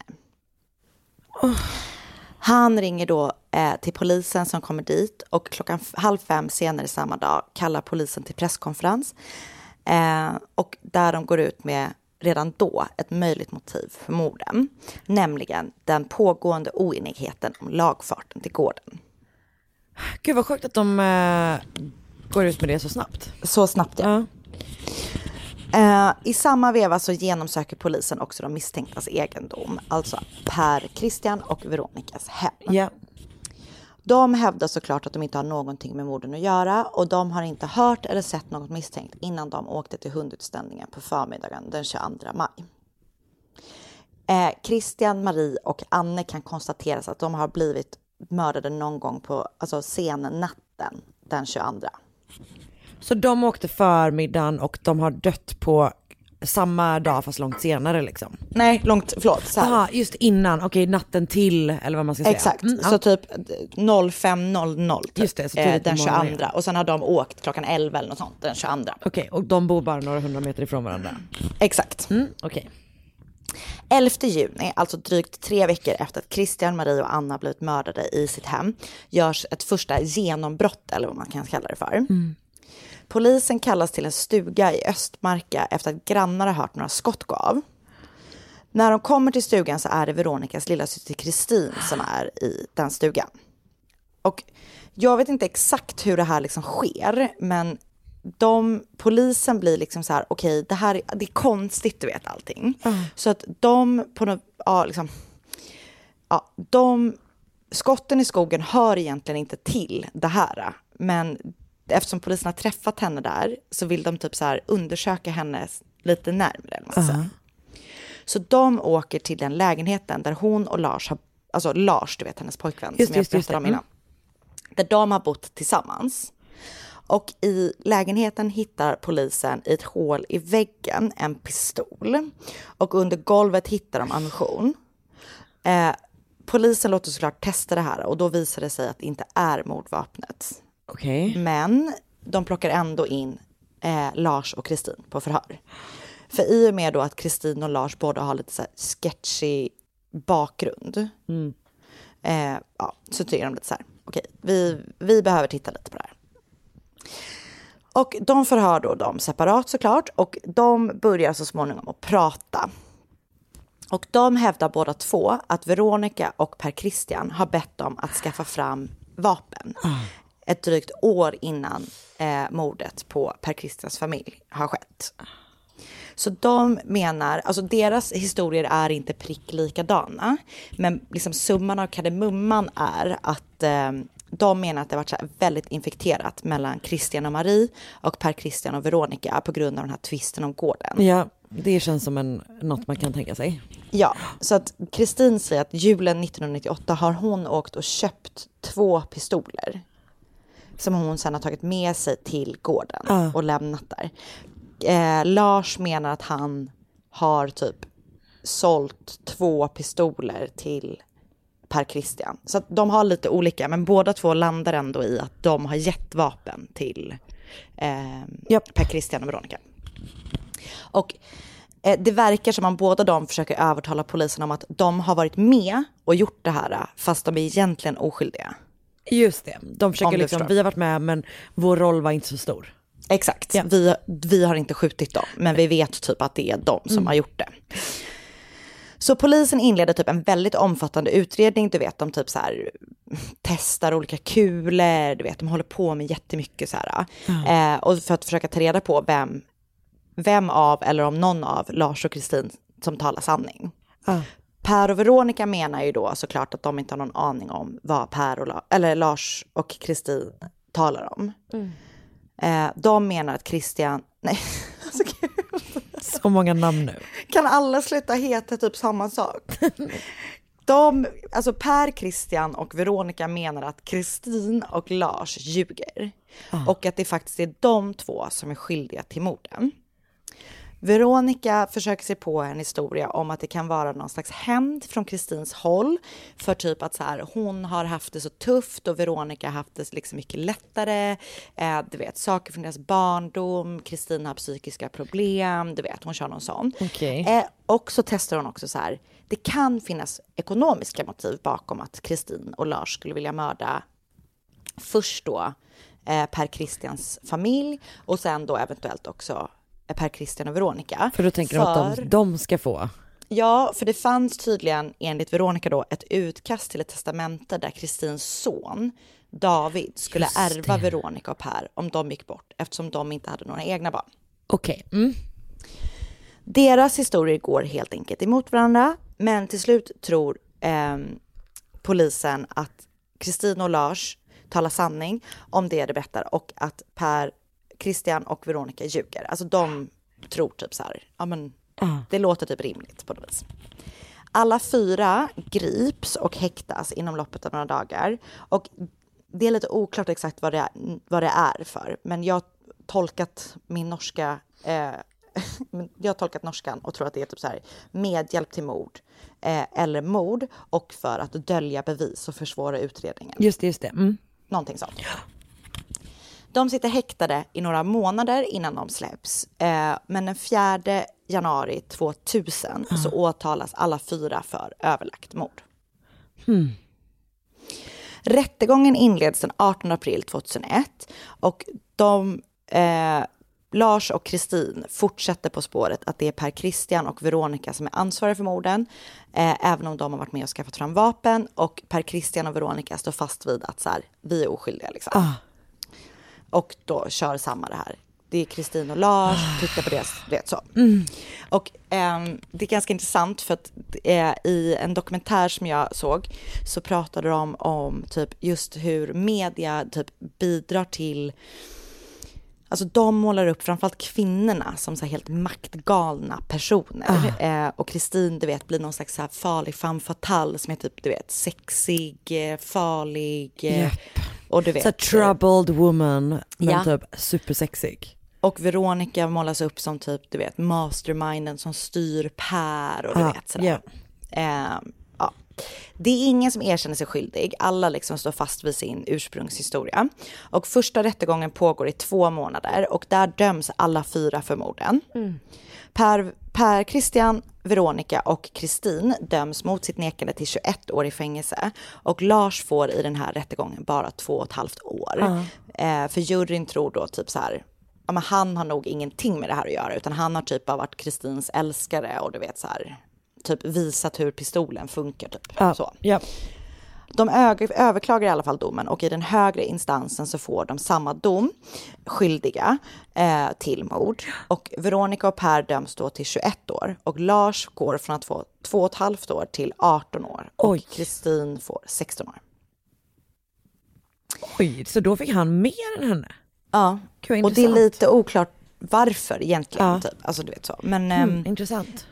Han ringer då till polisen som kommer dit, och 4:30 senare samma dag kallar polisen till presskonferens, och där de går ut med redan då ett möjligt motiv för morden, nämligen den pågående oenigheten om lagfarten till gården. Gud vad sjukt att de går ut med det så snabbt. Så snabbt, ja. I samma veva så genomsöker polisen också de misstänktas egendom, alltså Per Christian och Veronicas hem. Ja. De hävdar såklart att de inte har någonting med morden att göra, och de har inte hört eller sett något misstänkt innan de åkte till hundutställningen på förmiddagen den 22 maj. Christian, Marie och Anne kan konstateras att de har blivit mördade någon gång på sen natten den 22. Så de åkte förmiddagen och de har dött på samma dag fast långt senare liksom? Nej, Jaha, just innan, okej, natten till, eller vad man ska säga. Exakt, så typ 05:00 typ, just det, så den 22. Och sen har de åkt klockan 11 eller något sånt den 22. Okej, och de bor bara några 100 meter ifrån varandra? Exakt. Okej. 11 juni, alltså drygt 3 veckor efter att Christian, Marie och Anna blivit mördade i sitt hem, görs ett första genombrott, eller vad man kan kalla det för. Polisen kallas till en stuga i Östmarka efter att grannar har hört några skott gå av. När de kommer till stugan så är det Veronicas lilla syster Kristin som är i den stugan. Och jag vet inte exakt hur det här liksom sker, men polisen blir liksom så här, okej, det är konstigt, du vet, allting. Så att skotten i skogen hör egentligen inte till det här, men eftersom polisen har träffat henne där så vill de typ så här undersöka henne lite närmare. Så de åker till den lägenheten där hon och Lars har, alltså Lars, du vet, hennes pojkvän som jag berättade om innan, där de har bott tillsammans. Och i lägenheten hittar polisen i ett hål i väggen en pistol, och under golvet hittar de ammunition. Polisen låter såklart testa det här, och då visar det sig att det inte är mordvapnet. Okay. Men de plockar ändå in Lars och Kristin på förhör. För i och med då att Kristin och Lars båda har lite så här sketchy bakgrund, så tycker de lite så här, okej, vi behöver titta lite på det här. Och de förhör då dem separat såklart, och de börjar så småningom att prata. Och de hävdar båda två att Veronica och Per Christian har bett dem att skaffa fram vapen. Ett drygt år innan mordet på Per Christians familj har skett. Så de menar, alltså deras historier är inte prick likadana, men liksom summan av kardemumman är att de menar att det har varit så här väldigt infekterat mellan Christian och Marie och Per Christian och Veronica på grund av den här tvisten om gården. Ja, det känns som något man kan tänka sig. Ja, så att Kristin säger att julen 1998 har hon åkt och köpt 2 pistoler som hon sedan har tagit med sig till gården och lämnat där. Lars menar att han har typ sålt 2 pistoler till Per Christian. Så att de har lite olika, men båda två landar ändå i att de har gett vapen till Per Christian och Veronica. Och det verkar som att båda de försöker övertala polisen om att de har varit med och gjort det här, fast de är egentligen oskyldiga. Just det, de försöker liksom, vi har varit med men vår roll var inte så stor. Exakt, vi har inte skjutit dem, men vi vet typ att det är de som har gjort det. Så polisen inleder typ en väldigt omfattande utredning, du vet, de typ så här testar olika kulor, du vet, de håller på med jättemycket så här. Och för att försöka ta reda på vem av eller om någon av Lars och Kristin som talar sanning. Per och Veronica menar ju då såklart att de inte har någon aning om vad Lars och Kristin talar om. De menar att Christian... Nej, alltså gud. Så många namn nu. Kan alla sluta heta typ samma sak? Alltså Per, Christian och Veronica menar att Kristin och Lars ljuger. Och att det faktiskt är de två som är skyldiga till morden. Veronica försöker sig på en historia om att det kan vara någon slags hämnd från Kristins håll. För typ att så här, hon har haft det så tufft och Veronica har haft det liksom mycket lättare. Du vet, saker från deras barndom. Kristin har psykiska problem. Du vet, hon kör någon sån. Och så testar hon också så här. Det kan finnas ekonomiska motiv bakom att Kristin och Lars skulle vilja mörda först då Per Christians familj. Och sen då eventuellt också Per Christian och Veronica. För då tänker de att de ska få. Ja, för det fanns tydligen enligt Veronica då ett utkast till ett testamente där Kristins son David skulle ärva Veronica och Per om de gick bort, eftersom de inte hade några egna barn. Deras historier går helt enkelt emot varandra, men till slut tror polisen att Kristin och Lars talar sanning om det berättar och att Per, Christian och Veronica ljuger. Alltså de tror typ så här, ja men det låter typ rimligt på något vis. Alla 4 grips och häktas inom loppet av några dagar. Och det är lite oklart exakt vad det är för. Men jag har tolkat min norska... jag har tolkat norskan och tror att det är typ så här medhjälp till mord eller mord och för att dölja bevis och försvåra utredningen. Just det. Någonting sånt. De sitter häktade i några månader innan de släpps. Men den 4 januari 2000 så åtalas alla 4 för överlagt mord. Rättegången inleds den 18 april 2001 och Lars och Kristin fortsätter på spåret att det är Per Christian och Veronica som är ansvariga för morden, även om de har varit med och skaffat fram vapen, och Per Christian och Veronica står fast vid att så här, vi är oskyldiga liksom. Och då kör samma det här. Det är Kristin och Lars, titta på det så. Och det är ganska intressant för att i en dokumentär som jag såg så pratade de om typ just hur media typ bidrar till, alltså de målar upp framförallt kvinnorna som så här helt maktgalna personer. Och Kristin, du vet, blir någon slags så här farlig femme fatale som är typ, du vet, sexig, farlig. Och du vet, så troubled woman, men typ supersexig. Och Veronica målas upp som typ, du vet, masterminden som styr Per och du vet sådär. Ja. Det är ingen som erkänner sig skyldig. Alla liksom står fast vid sin ursprungshistoria. Och första rättegången pågår i 2 månader och där döms alla 4 för morden. Per Christian, Veronica och Kristin döms mot sitt nekande till 21 år i fängelse. Och Lars får i den här rättegången bara 2,5 år. För juryn tror då typ så här, ja, men han har nog ingenting med det här att göra, utan han har typ bara varit Kristins älskare och du vet så här, typ visat hur pistolen funkar typ. Så. De överklagar i alla fall domen och i den högre instansen så får de samma dom, skyldiga till mord. Och Veronica och Per döms då till 21 år och Lars går från att få 2,5 år till 18 år och Kristin får 16 år. Oj, så då fick han mer än henne? Ja, och det är lite oklart varför egentligen. Typ. Alltså du vet så. Men intressant.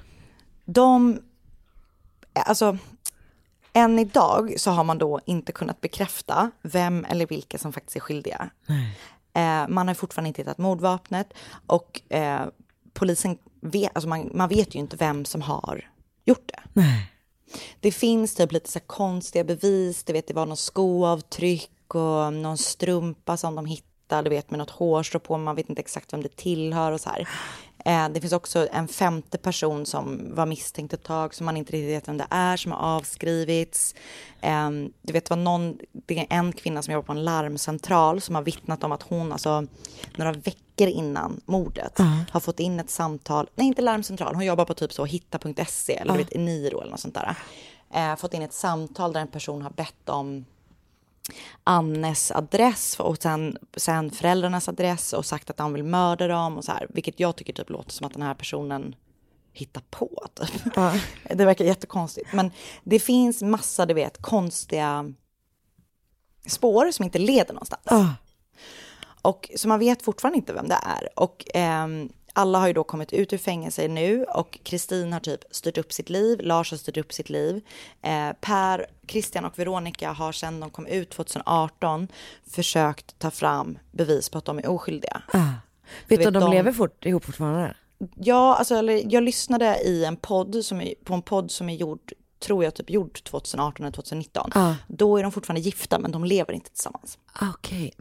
Alltså än idag så har man då inte kunnat bekräfta vem eller vilka som faktiskt är skyldiga. Man har fortfarande inte hittat mordvapnet och polisen vet, alltså man vet ju inte vem som har gjort det. Det finns typ lite så här konstiga bevis, du vet, det var någon skoavtryck och någon strumpa som de hittade, du vet, med något hårstrå på, man vet inte exakt vem det tillhör och så här. Det finns också en 5:e person som var misstänkt ett tag som man inte riktigt vet vem det är, som har avskrivits. Du vet, det är en kvinna som jobbar på en larmcentral som har vittnat om att hon alltså några veckor veckor innan mordet har fått in ett samtal, nej inte larmcentral, hon jobbar på typ så hitta.se eller vet Eniro eller något sånt där. Fått in ett samtal där en person har bett om Annes adress och sen föräldrarnas adress och sagt att han vill mörda dem och så här, vilket jag tycker typ låter som att den här personen hittar på typ. Det verkar jättekonstigt, men det finns massa, du vet, konstiga spår som inte leder någonstans. Och så man vet fortfarande inte vem det är. Och alla har ju då kommit ut ur fängelse nu och Kristin har typ styrt upp sitt liv, Lars har styrt upp sitt liv. Per, Christian och Veronica har sedan de kom ut 2018 försökt ta fram bevis på att de är oskyldiga. Vet du om de lever ihop fortfarande? Ja, alltså, jag lyssnade i en podd på en podd som är gjord, tror jag, typ gjord 2018 eller 2019. Då är de fortfarande gifta, men de lever inte tillsammans. Okej.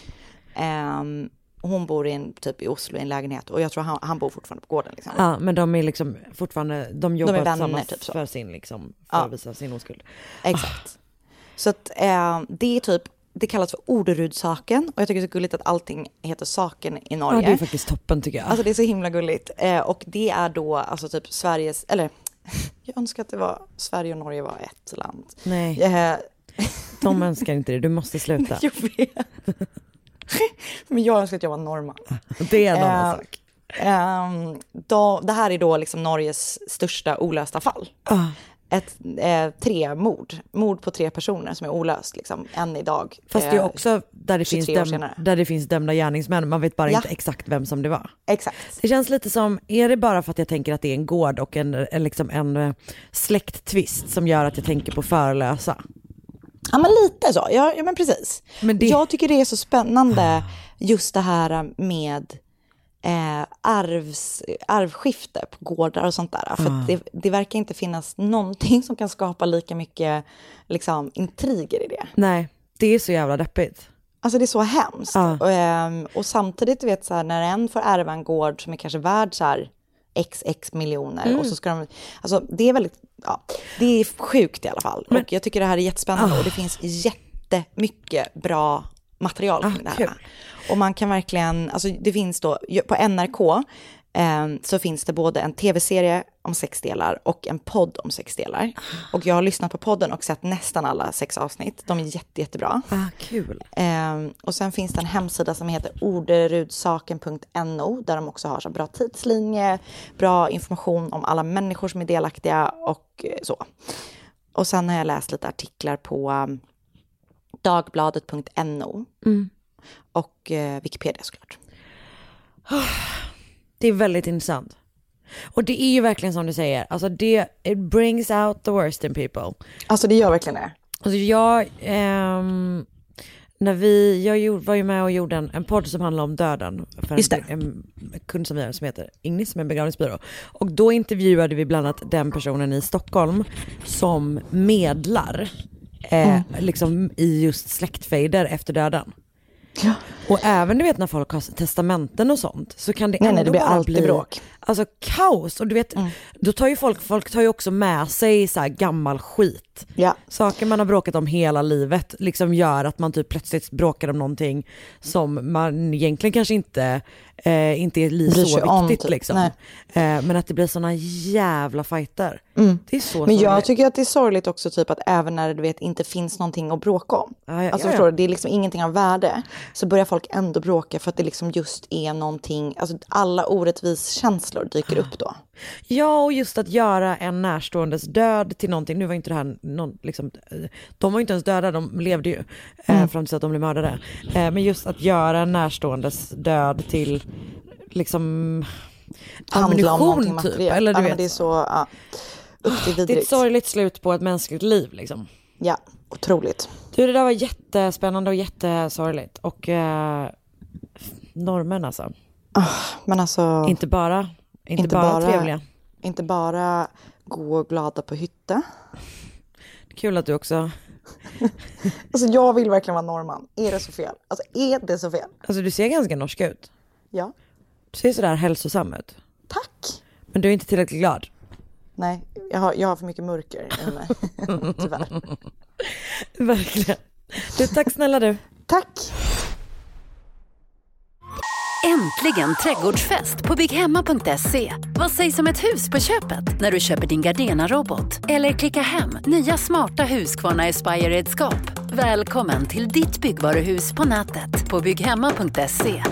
Hon bor typ i Oslo i en lägenhet och jag tror han bor fortfarande på gården. Liksom. Ja, men de är liksom fortfarande, de jobbar tillsammans typ så. För sin liksom, för att visa sin oskuld. Exakt. Så att det är typ, det kallas för Orderud-saken och jag tycker det är så gulligt att allting heter saken i Norge. Ja, det är faktiskt toppen tycker jag. Alltså det är så himla gulligt. Och det är då alltså typ Sveriges, eller jag önskar att det var Sverige och Norge var ett land. Nej, de önskar inte det, du måste sluta. Jag vet. Men jag önskar att jag var norrman. Det är en annan sak. Det här är då liksom Norges största olösta fall. Mord på 3 personer som är olöst liksom, än idag. Fast det är också där det finns dömda gärningsmän. Man vet bara inte exakt vem som det var. Exakt. Det känns lite som, är det bara för att jag tänker att det är en gård och en släkttvist som gör att jag tänker på förlösa? Ja, men lite så. Ja men precis. Men jag tycker det är så spännande just det här med arvskifte på gårdar och sånt där. För att det verkar inte finnas någonting som kan skapa lika mycket liksom, intriger i det. Nej, det är så jävla deppigt. Alltså det är så hemskt. Och samtidigt, du vet, så här, när en får ärva en gård som är kanske värd så här XX miljoner och så ska de, alltså det är väldigt, det är sjukt i alla fall. Och jag tycker det här är jättespännande och det finns jättemycket bra material kring det här. Kul. Och man kan verkligen, alltså det finns då på NRK så finns det både en tv-serie om 6 delar och en podd om 6 delar. Och jag har lyssnat på podden och sett nästan alla 6 avsnitt. De är jättebra. Kul. Och sen finns det en hemsida som heter orderudsaken.no där de också har så bra tidslinje, bra information om alla människor som är delaktiga och så. Och sen har jag läst lite artiklar på dagbladet.no och Wikipedia såklart. Det är väldigt intressant. Och det är ju verkligen som du säger. Alltså it brings out the worst in people. Alltså det gör verkligen det. Alltså jag var ju med och gjorde en podd som handlar om döden. För en kund som vi har som heter Ignis, med en begravningsbyrå. Och då intervjuade vi bland annat den personen i Stockholm som medlar liksom i just släktfejder efter döden. Ja. Och även du vet när folk har testamenten och sånt så kan det ändå det blir bara alltid bli bråk. Alltså kaos. Och du vet, då tar ju folk tar ju också med sig så här gammal skit. Ja. Saker man har bråkat om hela livet liksom gör att man typ plötsligt bråkar om någonting som man egentligen kanske inte är så viktigt typ. Liksom. Men att det blir såna jävla fighter. Det är så. Men jag tycker att det är sorgligt också typ att även när det inte finns någonting att bråka om. Alltså förstår du, det är liksom ingenting av värde. Så börjar folk ändå bråka för att det liksom just är någonting, alltså alla orättvis känslor dyker upp då. Ja, och just att göra en närståendes död till någonting. Nu var inte det här liksom, de var inte ens döda, de levde ju fram till att de blev mördade. Men just att göra en närståendes död till liksom ammunition typ. Eller du vet. Det är så vidrigt. Det är ett sorgligt slut på ett mänskligt liv liksom. Ja, otroligt. Du, det där var jättespännande och jättesorgligt. Och normen alltså. Men alltså inte bara trevliga. Inte bara gå glada på hytte. Kul att du också... Alltså jag vill verkligen vara norrman. Är det så fel? Alltså är det så fel? Alltså du ser ganska norsk ut. Ja. Du ser sådär hälsosam ut. Tack. Men du är inte tillräckligt glad. Nej, jag har för mycket mörker i mig. Tyvärr. Verkligen. Du, tack snälla du. Tack. äntligen trädgårdsfest på bygghemma.se. Vad sägs om ett hus på köpet när du köper din Gardena-robot? Eller klicka hem nya smarta Husqvarna Aspire-redskap. Välkommen till ditt byggvaruhus på nätet på bygghemma.se.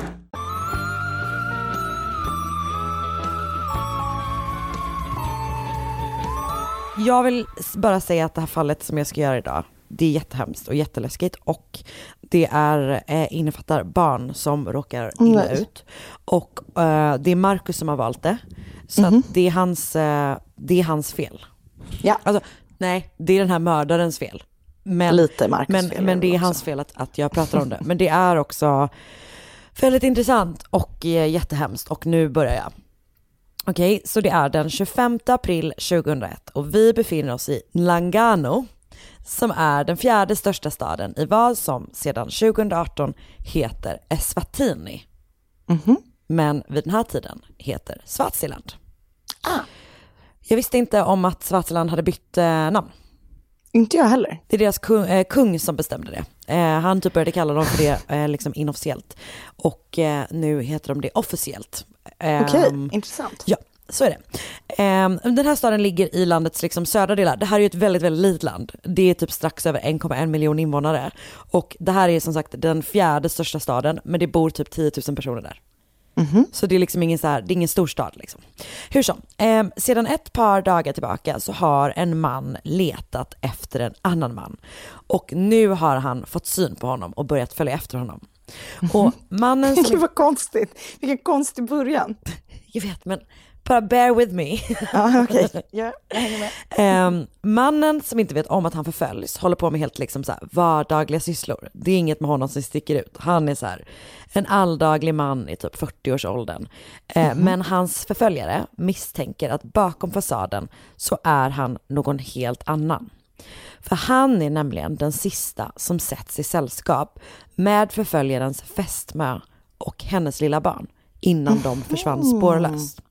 Jag vill bara säga att det här fallet som jag ska göra idag, det är jättehemskt och jätteläskigt och det innefattar barn som råkar illa ut. Och det är Marcus som har valt det. Så att det är hans fel. Ja. Alltså, nej, det är den här mördarens fel. Men, lite Marcus fel. Men det är hans fel att jag pratar om det. Men det är också väldigt intressant och jättehemskt. Och nu börjar jag. Okej, så det är den 25 april 2001 och vi befinner oss i Nhlangano som är den 4:e största staden i vad som sedan 2018 heter Eswatini. Men vid den här tiden heter Swaziland. Jag visste inte om att Swaziland hade bytt namn. Inte jag heller. Det är deras kung som bestämde det. Han typ började kalla dem för det liksom inofficiellt. Och nu heter de det officiellt. Okej, intressant. Ja, så är det. Den här staden ligger i landets liksom södra delar. Det här är ju ett väldigt, väldigt litet land. Det är typ strax över 1,1 miljon invånare. Och det här är som sagt den 4:e största staden. Men det bor typ 10 000 personer där. Så det är liksom ingen, det är ingen stor stad liksom. Hur som, sedan ett par dagar tillbaka så har en man letat efter en annan man. Och nu har han fått syn på honom och börjat följa efter honom. Och mannen som... Gud vad konstigt. Vilken konstig början. Jag vet, men bara bear with me. Ja, okej. Ja, jag hänger med. Mannen som inte vet om att han förföljs håller på med helt liksom så här vardagliga sysslor. Det är inget med honom som sticker ut. Han är så här en alldaglig man i typ 40-årsåldern. Men hans förföljare misstänker att bakom fasaden så är han någon helt annan. För han är nämligen den sista som sätts i sällskap med förföljarens fästmö och hennes lilla barn innan de försvann spårlöst.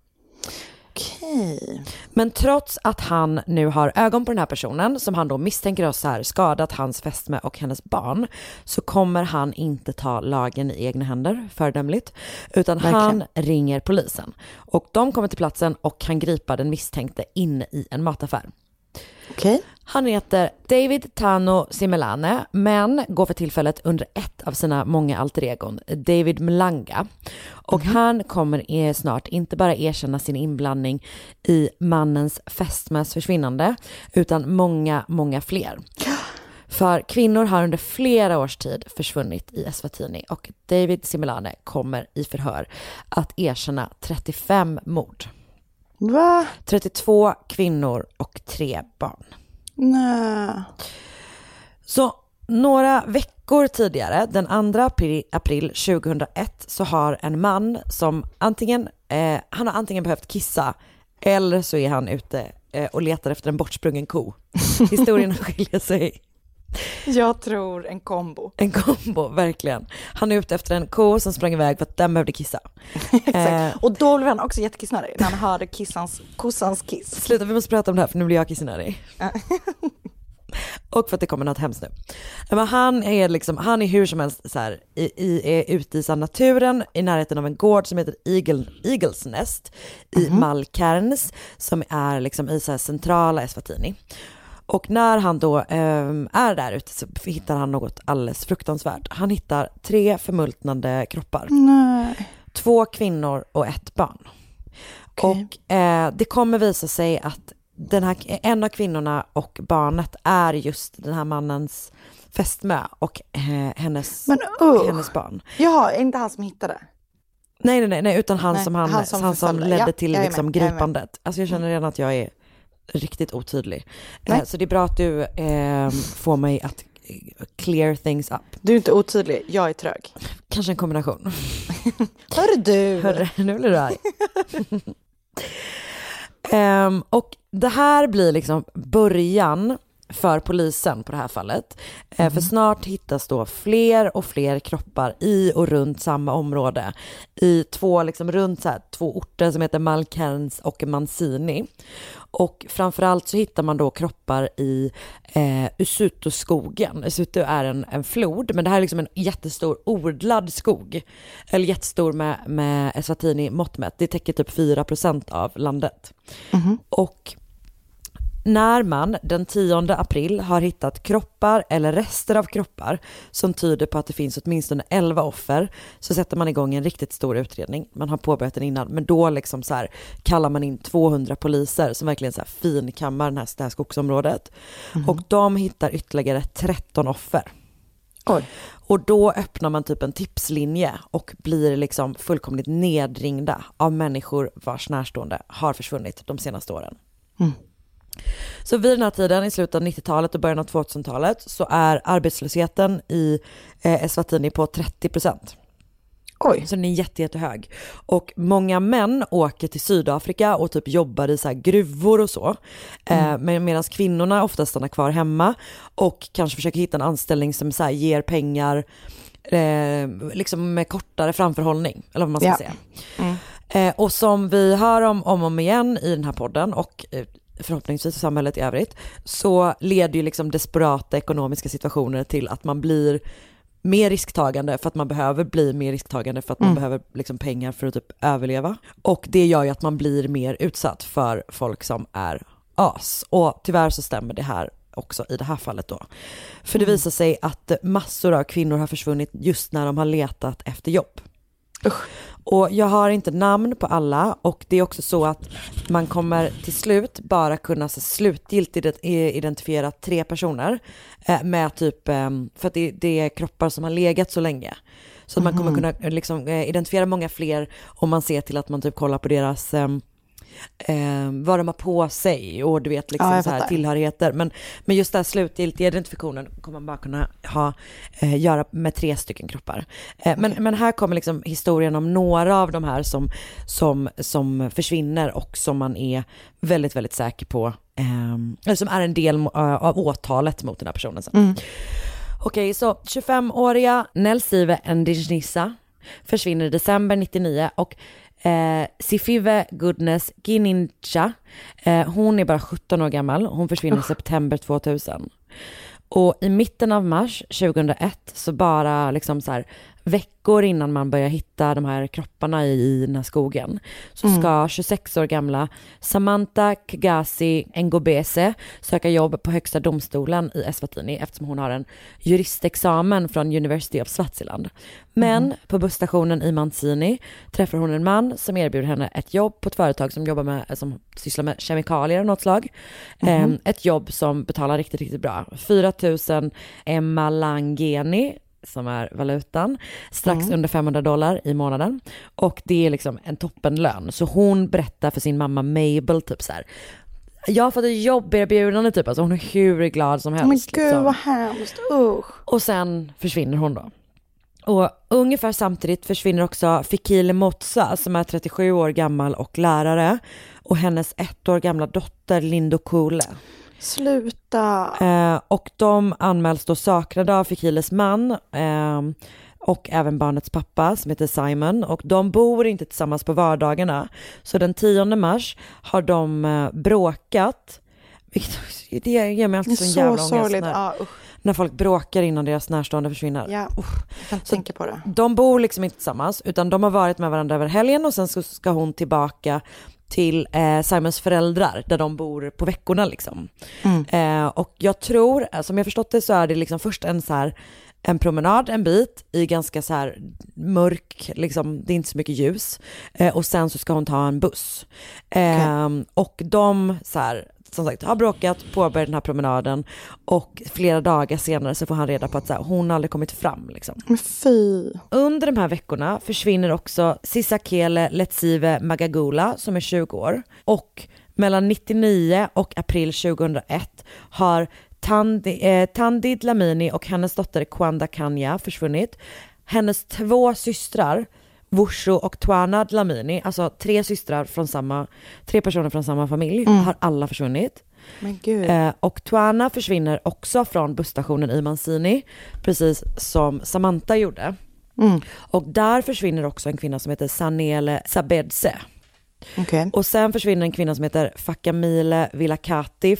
Okej. Men trots att han nu har ögon på den här personen som han då misstänker har så här skadat hans fästmö och hennes barn, så kommer han inte ta lagen i egna händer, fördömligt, utan han ringer polisen. Och de kommer till platsen och kan gripa den misstänkte inne i en mataffär. Okej. Han heter David Tano Simelane, men går för tillfället under ett av sina många alter egon, David Mlanga. Och han kommer snart inte bara erkänna sin inblandning i mannens fästmäs försvinnande, utan många, många fler. För kvinnor har under flera års tid försvunnit i Eswatini och David Simelane kommer i förhör att erkänna 35 mord. Va? 32 kvinnor och 3 barn. Nej. Så några veckor tidigare, den 2 april 2001, så har en man som antingen behövt kissa eller så är han ute och letar efter en bortsprungen ko. Historien skiljer sig. Jag tror en kombo. En kombo, verkligen. Han är ute efter en ko som sprang iväg för att den behövde kissa. Exakt. Och då blev han också jättekissnödig när han hörde kossans kiss. Sluta, vi måste prata om det här för nu blir jag kissnödig. Och för att det kommer något hemskt nu. Men han är hur som helst så här, ute i naturen i närheten av en gård som heter Eagles Nest i Malkerns, som är liksom i så här centrala Eswatini. Och när han då är där ute så hittar han något alldeles fruktansvärt. Han hittar 3 förmultnande kroppar. Nej. 2 kvinnor och 1 barn. Okay. Och det kommer visa sig att en av kvinnorna och barnet är just den här mannens fästmö och hennes barn. Ja, inte han som hittade. Nej, utan han som ledde till liksom gripandet. Alltså jag känner redan att jag är riktigt otydlig. Så det är bra att du får mig att clear things up. Du är inte otydlig, jag är trög. Kanske en kombination. Hörru du. Nu blir du arg. Och det här blir liksom början för polisen på det här fallet. För snart hittas då fler och fler kroppar i och runt samma område. I två orter som heter Malkerns och Manzini. Och framförallt så hittar man då kroppar i Usuto-skogen. Usuto är en flod, men det här är liksom en jättestor odlad skog. Eller jättestor med Eswatini mått mätt. Det täcker typ 4% av landet. Och när man den 10 april har hittat kroppar eller rester av kroppar som tyder på att det finns åtminstone 11 offer, så sätter man igång en riktigt stor utredning. Man har påbörjat den innan, men då liksom så här kallar man in 200 poliser som verkligen så här finkammar det här skogsområdet. Och de hittar ytterligare 13 offer. Oj. Och då öppnar man typ en tipslinje och blir liksom fullkomligt nedringda av människor vars närstående har försvunnit de senaste åren. Så vid den här tiden, i slutet av 90-talet och början av 2000-talet, så är arbetslösheten i Eswatini på 30%. Oj. Så den är jättehög. Och många män åker till Sydafrika och typ jobbar i så här gruvor och så. Medan kvinnorna ofta stannar kvar hemma och kanske försöker hitta en anställning som så här ger pengar liksom med kortare framförhållning, eller vad man ska säga. Och som vi hör om igen i den här podden och förhoppningsvis i samhället i övrigt, så leder ju liksom desperata ekonomiska situationer till att man blir mer risktagande för att man behöver bli mer risktagande för att man behöver liksom pengar för att typ överleva. Och det gör ju att man blir mer utsatt för folk som är as. Och tyvärr så stämmer det här också i det här fallet då. För det visar sig att massor av kvinnor har försvunnit just när de har letat efter jobb. Och jag har inte namn på alla, och det är också så att man kommer till slut bara kunna slutgiltigt identifiera 3 personer med typ, för att det är kroppar som har legat så länge. Så att man kommer kunna liksom identifiera många fler om man ser till att man typ kollar på deras vad de har på sig och du vet liksom så här tillhörigheter, men just den slutgiltiga identifikationen kommer man bara kunna göra med 3 stycken kroppar. Men här kommer liksom historien om några av de här som försvinner och som man är väldigt, väldigt säker på eller som är en del av åtalet mot den här personen sen. Okej, så 25-åriga Nelsive Ndinisa försvinner i december 99 och Sifiwe Goodness Ginincha, hon är bara 17 år gammal. Hon försvinner i september 2000. Och i mitten av mars 2001, så bara liksom så här veckor innan man börjar hitta de här kropparna i den här skogen, så ska 26 år gamla Samantha Kgasi Ngobese söka jobb på högsta domstolen i Eswatini eftersom hon har en juristexamen från University of Swaziland. Men på busstationen i Manzini träffar hon en man som erbjuder henne ett jobb på ett företag som sysslar med kemikalier av något slag. Ett jobb som betalar riktigt, riktigt bra. 4 000 emalangeni som är valutan, strax under $500 i månaden. Och det är liksom en toppenlön. Så hon berättar för sin mamma Mabel typ så här: jag har fått ett jobberbjudande typ. Alltså hon är hur glad som helst. Men gud vad hemskt. Och sen försvinner hon då. Och ungefär samtidigt försvinner också Fikile Motsa som är 37 år gammal och lärare. Och hennes 1 år gamla dotter Lindo Kule. Sluta. Och de anmäls då saknade av Fikiles man och även barnets pappa som heter Simon. Och de bor inte tillsammans på vardagarna. Så den 10 mars har de bråkat. Det ger mig alltid så jävla ångest när folk bråkar innan deras närstående försvinner. Ja, jag kan tänka på det. De bor liksom inte tillsammans, utan de har varit med varandra över helgen och sen ska hon tillbaka till Simons föräldrar där de bor på veckorna liksom. Och jag tror, som jag förstått det, så är det liksom först en promenad en bit i ganska så här mörk, liksom, det är inte så mycket ljus. Och sen så ska hon ta en buss. Och de så här, som sagt, har bråkat, påbörjat den här promenaden och flera dagar senare så får han reda på att så här, hon aldrig kommit fram liksom. Men fy. Under de här veckorna försvinner också Sisakele Letsive Magagula som är 20 år. Och mellan 99 och april 2001 har Tandid Lamini och hennes dotter Kwanda Kanya försvunnit. Hennes 2 systrar, Wushu och Twana Dlamini, alltså 3 personer från samma familj, har alla försvunnit. Men gud. Och Tuana försvinner också från busstationen i Manzini, precis som Samantha gjorde. Och där försvinner också en kvinna som heter Sanele Sabedse. Okay. Och sen försvinner en kvinna som heter Fakamile Villacati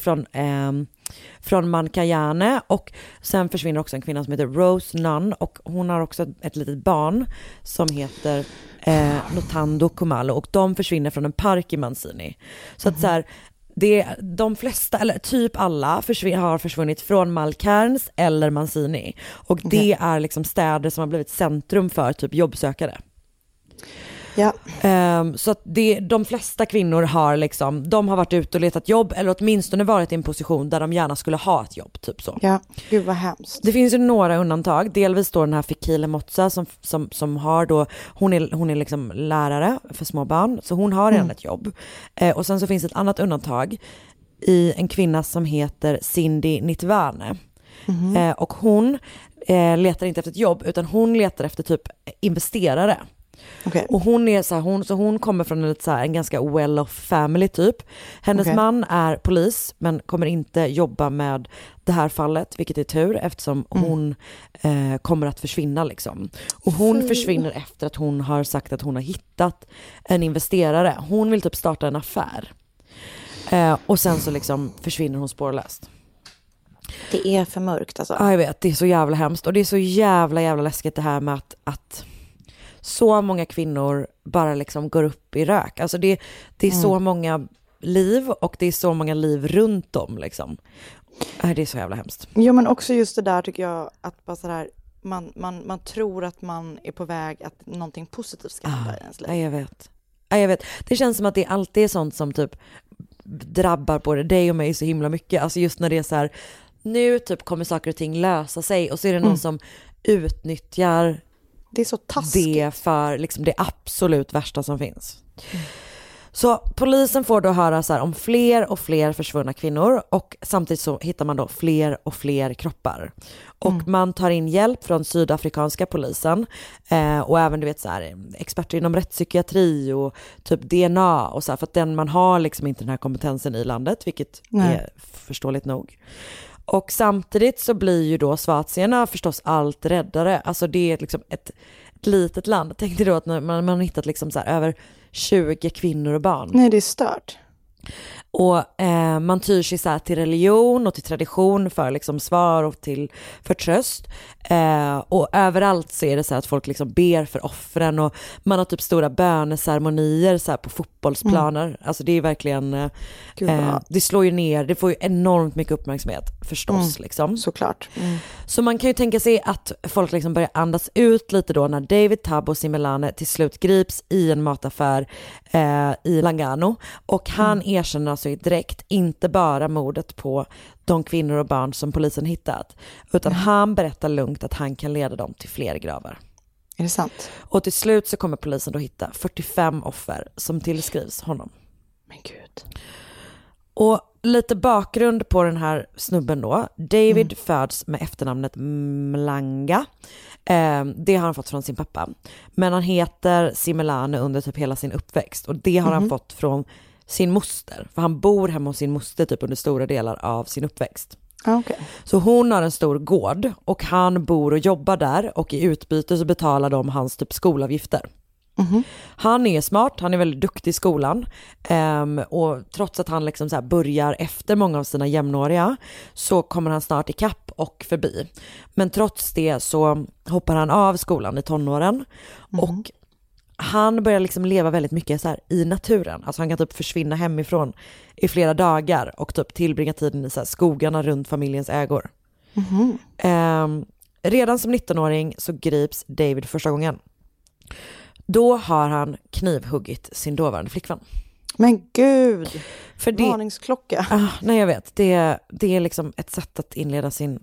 från Mancayane, och sen försvinner också en kvinna som heter Rose Nunn, och hon har också ett litet barn som heter Notando Kumalo, och de försvinner från en park i Manzini. Så att så här, de flesta, eller typ alla har försvunnit från Malcarnes eller Manzini, och det är liksom städer som har blivit centrum för typ jobbsökare. Ja. Så att de flesta kvinnor har liksom, de har varit ute och letat jobb, eller åtminstone varit i en position där de gärna skulle ha ett jobb, typ så. Ja, gud vad hemskt. Det finns ju några undantag, delvis står den här Fikile Motsa som har då, hon är liksom lärare för små barn, så hon har redan ett jobb. Och sen så finns ett annat undantag i en kvinna som heter Cindy Nitvane. Och hon letar inte efter ett jobb, utan hon letar efter typ investerare. Okay. Och hon är så hon kommer från en ganska well-off family typ. Hennes man är polis, men kommer inte jobba med det här fallet, vilket är tur, eftersom hon kommer att försvinna liksom. Och hon försvinner efter att hon har sagt att hon har hittat en investerare. Hon vill typ starta en affär. Och sen så liksom försvinner hon spårlöst. Det är för mörkt alltså. Ja, jag vet, det är så jävla hemskt. Och det är så jävla läskigt det här med att så många kvinnor bara liksom går upp i rök. Alltså det är så många liv, och det är så många liv runt om liksom. Det är så jävla hemskt. Jo, men också just det där tycker jag, att bara så här, man tror att man är på väg att någonting positivt ska hända i ens liv. Ja, jag vet. Det känns som att det alltid är sånt som typ drabbar både dig och mig så himla mycket. Alltså just när det är så här, nu typ kommer saker och ting lösa sig, och så är det någon som utnyttjar det är så taskigt. Det för liksom det absolut värsta som finns. Så polisen får då höra så här om fler och fler försvunna kvinnor, och samtidigt så hittar man då fler och fler kroppar. Och man tar in hjälp från sydafrikanska polisen och även du vet så här, experter inom rättspsykiatri och typ DNA och så här, för att man har liksom inte den här kompetensen i landet, vilket är förståeligt nog. Och samtidigt så blir ju då Swaziarna förstås allt räddare. Alltså det är liksom ett litet land. Tänk dig då att man har hittat liksom så här över 20 kvinnor och barn. Nej, det är stört. Och man tyr sig så här till religion och till tradition för liksom svar och för tröst. Och överallt så är det så här att folk liksom ber för offren, och man har typ stora böneceremonier så här på fotbollsplaner. Alltså det är verkligen det slår ju ner, det får ju enormt mycket uppmärksamhet förstås liksom. Såklart. Så man kan ju tänka sig att folk liksom börjar andas ut lite då när David Thabo Simelane till slut grips i en mataffär i Langano, och han erkänner alltså direkt inte bara mordet på de kvinnor och barn som polisen hittat, utan han berättar lugnt att han kan leda dem till fler gravar. Är det sant? Och till slut så kommer polisen då hitta 45 offer som tillskrivs honom. Men gud. Och lite bakgrund på den här snubben då. David föds med efternamnet Mlanga. Det har han fått från sin pappa. Men han heter Simelane under typ hela sin uppväxt. Och det har han fått från sin moster. För han bor hemma hos sin moster typ under stora delar av sin uppväxt. Okay. Så hon har en stor gård och han bor och jobbar där, och i utbyte så betalar de hans typ skolavgifter. Han är smart, han är väldigt duktig i skolan, och trots att han liksom så här börjar efter många av sina jämnåriga, så kommer han snart i kapp och förbi. Men trots det så hoppar han av skolan i tonåren, och han börjar liksom leva väldigt mycket så här i naturen. Alltså han kan typ försvinna hemifrån i flera dagar och typ tillbringa tiden i så här skogarna runt familjens ägor. Redan som 19-åring så grips David första gången. Då har han knivhuggit sin dåvarande flickvän. Men gud, för det, varningsklocka. Nej, jag vet. Det är liksom ett sätt att inleda sin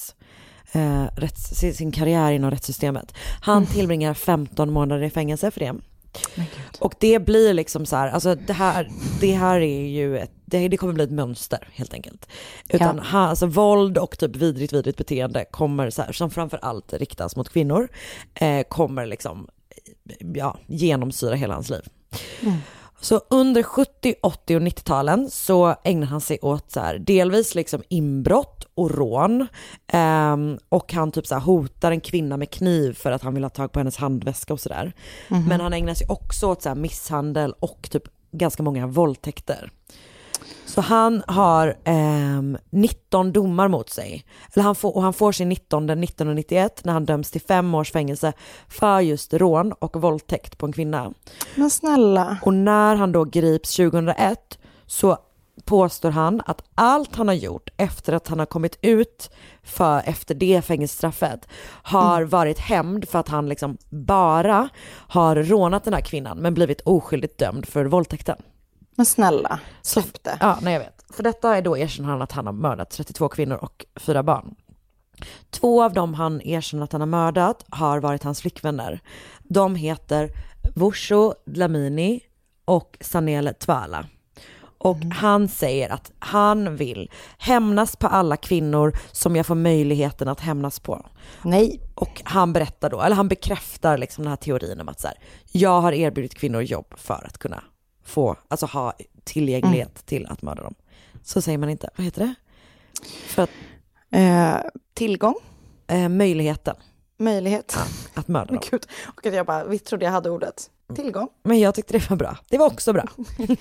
sin karriär inom rättssystemet. Han tillbringar 15 månader i fängelse för det. Och det blir liksom så här, alltså det här är ju det kommer bli ett mönster helt enkelt. Utan alltså våld och typ vidrigt beteende kommer så här, som framför allt riktas mot kvinnor, kommer liksom genomsyra hela hans liv. Så under 70, 80 och 90-talen så ägnar han sig åt så här, delvis liksom inbrott och rån. Och han typ så här hotar en kvinna med kniv för att han vill ha tag på hennes handväska och sådär. Men han ägnar sig också åt så här misshandel och typ ganska många våldtäkter. Så han har 19 domar mot sig. Han får sin 19 1991 när han döms till 5 års fängelse för just rån och våldtäkt på en kvinna. Men snälla. Och när han då grips 2001 så påstår han att allt han har gjort efter att han har kommit ut efter det fängelsestraffet har varit hämnd för att han liksom bara har rånat den här kvinnan men blivit oskyldigt dömd för våldtäkten. Men snälla, släpp det. Ja, nej jag vet. För detta är då erkänner han att han har mördat 32 kvinnor och 4 barn. 2 av dem han erkänner att han har mördat har varit hans flickvänner. De heter Vushu Dlamini och Sanele Twala. Och han säger att han vill hämnas på alla kvinnor som jag får möjligheten att hämnas på. Nej. Och han berättar då, eller han bekräftar liksom den här teorin om att så här, jag har erbjudit kvinnor jobb för att kunna ha tillgänglighet till att mörda dem. Så säger man inte. Vad heter det? För att, tillgång? Möjligheten. Möjlighet. Att mörda dem. Gud. Och att jag vi trodde jag hade ordet. Tillgång. Men jag tyckte det var bra. Det var också bra.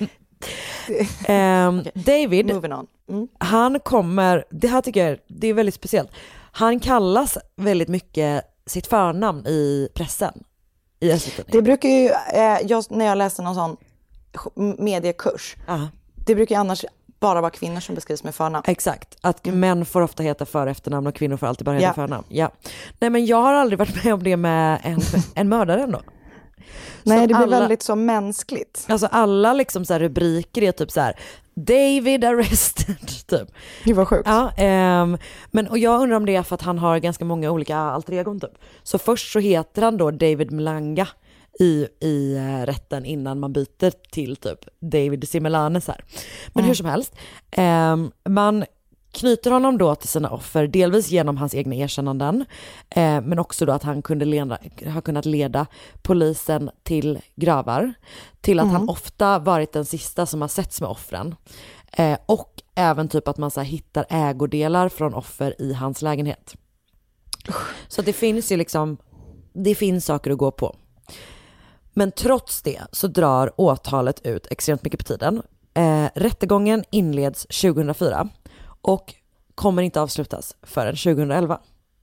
David, han kommer, det här tycker jag det är väldigt speciellt. Han kallas väldigt mycket sitt förnamn i pressen. Det brukar ju, när jag läste någon sån mediekurs, det brukar ju annars bara vara kvinnor som beskrivs med förnamn. Exakt, att män får ofta heta för efternamn och kvinnor får alltid bara heta förnamn. Ja. Nej men jag har aldrig varit med om det med en mördare ändå. Nej, det blir väldigt så mänskligt. Alltså alla liksom så här rubriker är typ så här David arrested typ. Det var sjukt. Ja, men och jag undrar om det är för att han har ganska många olika alter egon typ. Så först så heter han då David Mlanga i rätten innan man byter till typ David Simelanes här. Men hur som helst, man knyter honom då till sina offer delvis genom hans egna erkännanden, men också då att han har kunnat leda polisen till gravar, till att han ofta varit den sista som har setts med offren, och även typ att man så här hittar ägodelar från offer i hans lägenhet. Så det finns ju liksom, det finns saker att gå på. Men trots det så drar åtalet ut extremt mycket på tiden. Rättegången inleds 2004 och kommer inte avslutas förrän 2011.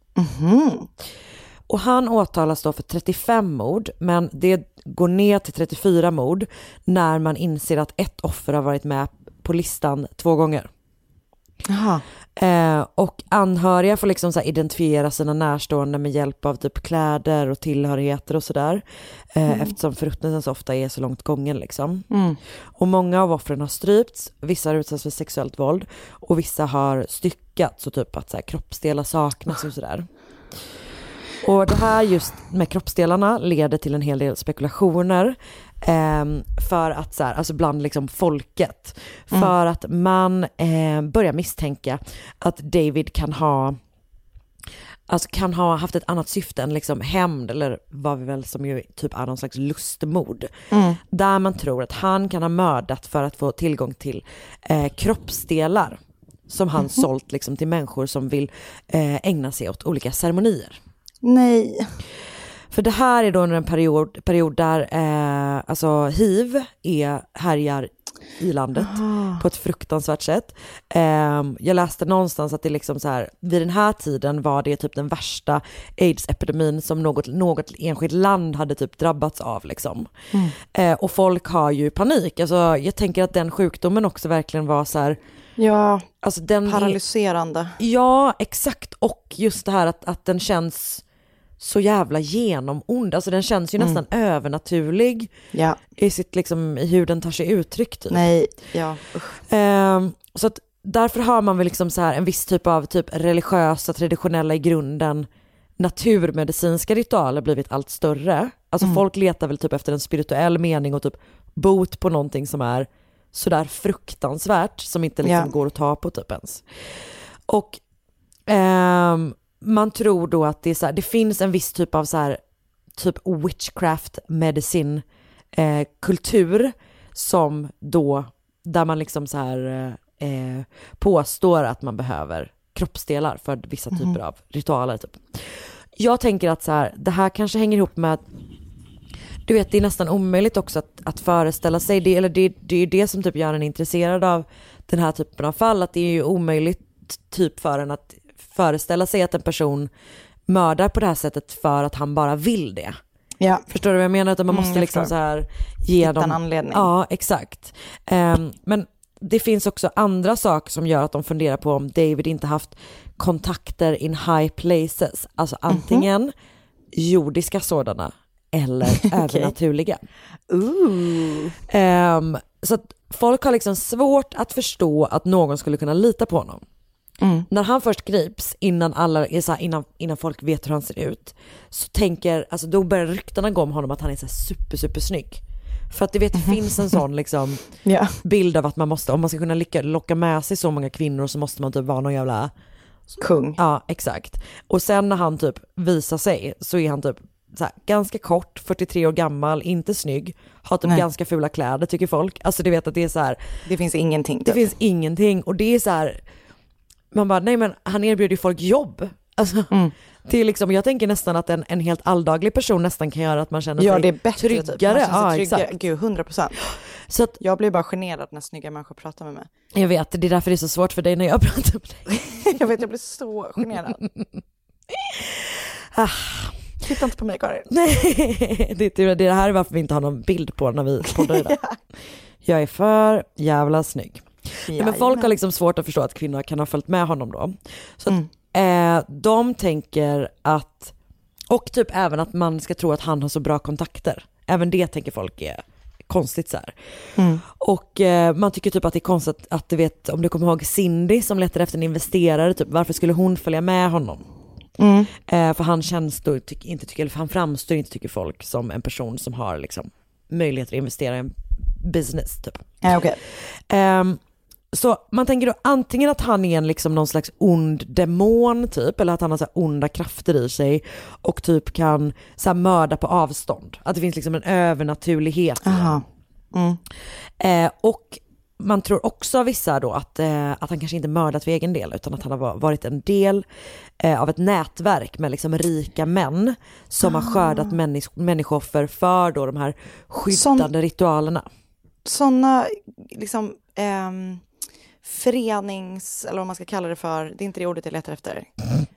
Och han åtalas då för 35 mord, men det går ner till 34 mord när man inser att ett offer har varit med på listan 2 gånger. Och anhöriga får liksom så här identifiera sina närstående med hjälp av typ kläder och tillhörigheter och sådär, eftersom förruttnelsen så ofta är så långt gången liksom. Och många av offren har strypts, vissa har utsatts för sexuellt våld och vissa har styckats och typ att så här, kroppsdelar saknas och sådär. Och det här just med kroppsdelarna leder till en hel del spekulationer, för att så här, alltså bland liksom folket, för att man börjar misstänka att David kan ha haft ett annat syfte än liksom hämnd, eller vad vi väl som ju typ är någon slags lustmord, där man tror att han kan ha mördat för att få tillgång till kroppsdelar som han sålt liksom till människor som vill ägna sig åt olika ceremonier. Nej. För det här är då en period där alltså hiv härjar i landet på ett fruktansvärt sätt. Jag läste någonstans att det liksom så här, vid den här tiden var det typ den värsta AIDS-epidemin som något enskilt land hade typ drabbats av liksom. Och folk har ju panik. Alltså jag tänker att den sjukdomen också verkligen var så här, ja, alltså den paralyserande. Ja, exakt. Och just det här att den känns så jävla genomond. Alltså den känns ju nästan övernaturlig i sitt liksom, i hur den tar sig uttryck typ. Nej, ja. Så att därför har man väl liksom så här en viss typ av typ religiösa, traditionella i grunden naturmedicinska ritualer blivit allt större. Alltså folk letar väl typ efter en spirituell mening och typ bot på någonting som är sådär fruktansvärt som inte liksom går att ta på typ ens. Och man tror då att det är så här, det finns en viss typ av så här typ witchcraft medicine kultur som då, där man liksom så här påstår att man behöver kroppsdelar för vissa typer av ritualer typ. Jag tänker att så här, det här kanske hänger ihop med att du vet, det är nästan omöjligt också att föreställa sig det, eller det är det som typ gör en intresserad av den här typen av fall, att det är ju omöjligt typ för en att föreställa sig att en person mördar på det här sättet för att han bara vill det. Ja. Förstår du vad jag menar? Att man måste liksom så här ge dem en anledning. Ja, exakt. Men det finns också andra saker som gör att de funderar på om David inte haft kontakter in high places. Alltså antingen jordiska sådana eller övernaturliga. Så att folk har liksom svårt att förstå att någon skulle kunna lita på honom. När han först grips, innan folk vet hur han ser ut, så alltså då börjar ryktena gå om honom att han är så super snygg. För att du vet, det finns en sån liksom bild av att man måste, om man ska kunna locka med sig så många kvinnor, så måste man typ vara någon jävla kung. Ja, exakt. Och sen när han typ visar sig, så är han typ så här, ganska kort, 43 år gammal, inte snygg, har typ ganska fula kläder, tycker folk. Alltså du vet att det är så här, det finns ingenting. Det finns ingenting, och det är så här, man bara, nej men han erbjuder ju folk jobb. Alltså, det är liksom, jag tänker nästan att en helt alldaglig person nästan kan göra att man känner sig det är bättre, tryggare. Typ. Man känner sig tryggare. Gud, 100%. Så att, jag blir bara generad när snygga människor pratar med mig. Jag vet, det är därför det är så svårt för dig när jag pratar med dig. Jag vet, jag blir så generad. Titta inte på mig, Karin. Nej, det här är varför vi inte har någon bild på när vi poddar idag. Jag är för jävla snygg. Men folk har liksom svårt att förstå att kvinnor kan ha följt med honom då. Så att, de tänker att, och typ även att man ska tro att han har så bra kontakter. Även det tänker folk är konstigt så här. Och man tycker typ att det är konstigt att du vet, om du kommer ihåg Cindy som letar efter en investerare, typ, varför skulle hon följa med honom? För han känns då han framstår inte, tycker folk, som en person som har liksom möjligheter att investera i en business typ. Så man tänker då antingen att han är liksom någon slags ond demon typ, eller att han har så här onda krafter i sig och typ kan så här mörda på avstånd. Att det finns liksom en övernaturlighet. Och man tror också vissa då att han kanske inte mördat för egen del, utan att han har varit en del av ett nätverk med liksom rika män som har skördat människooffer för då de här skyddande ritualerna. Sådana liksom förenings, eller vad man ska kalla det för, det är inte det ordet jag letar efter.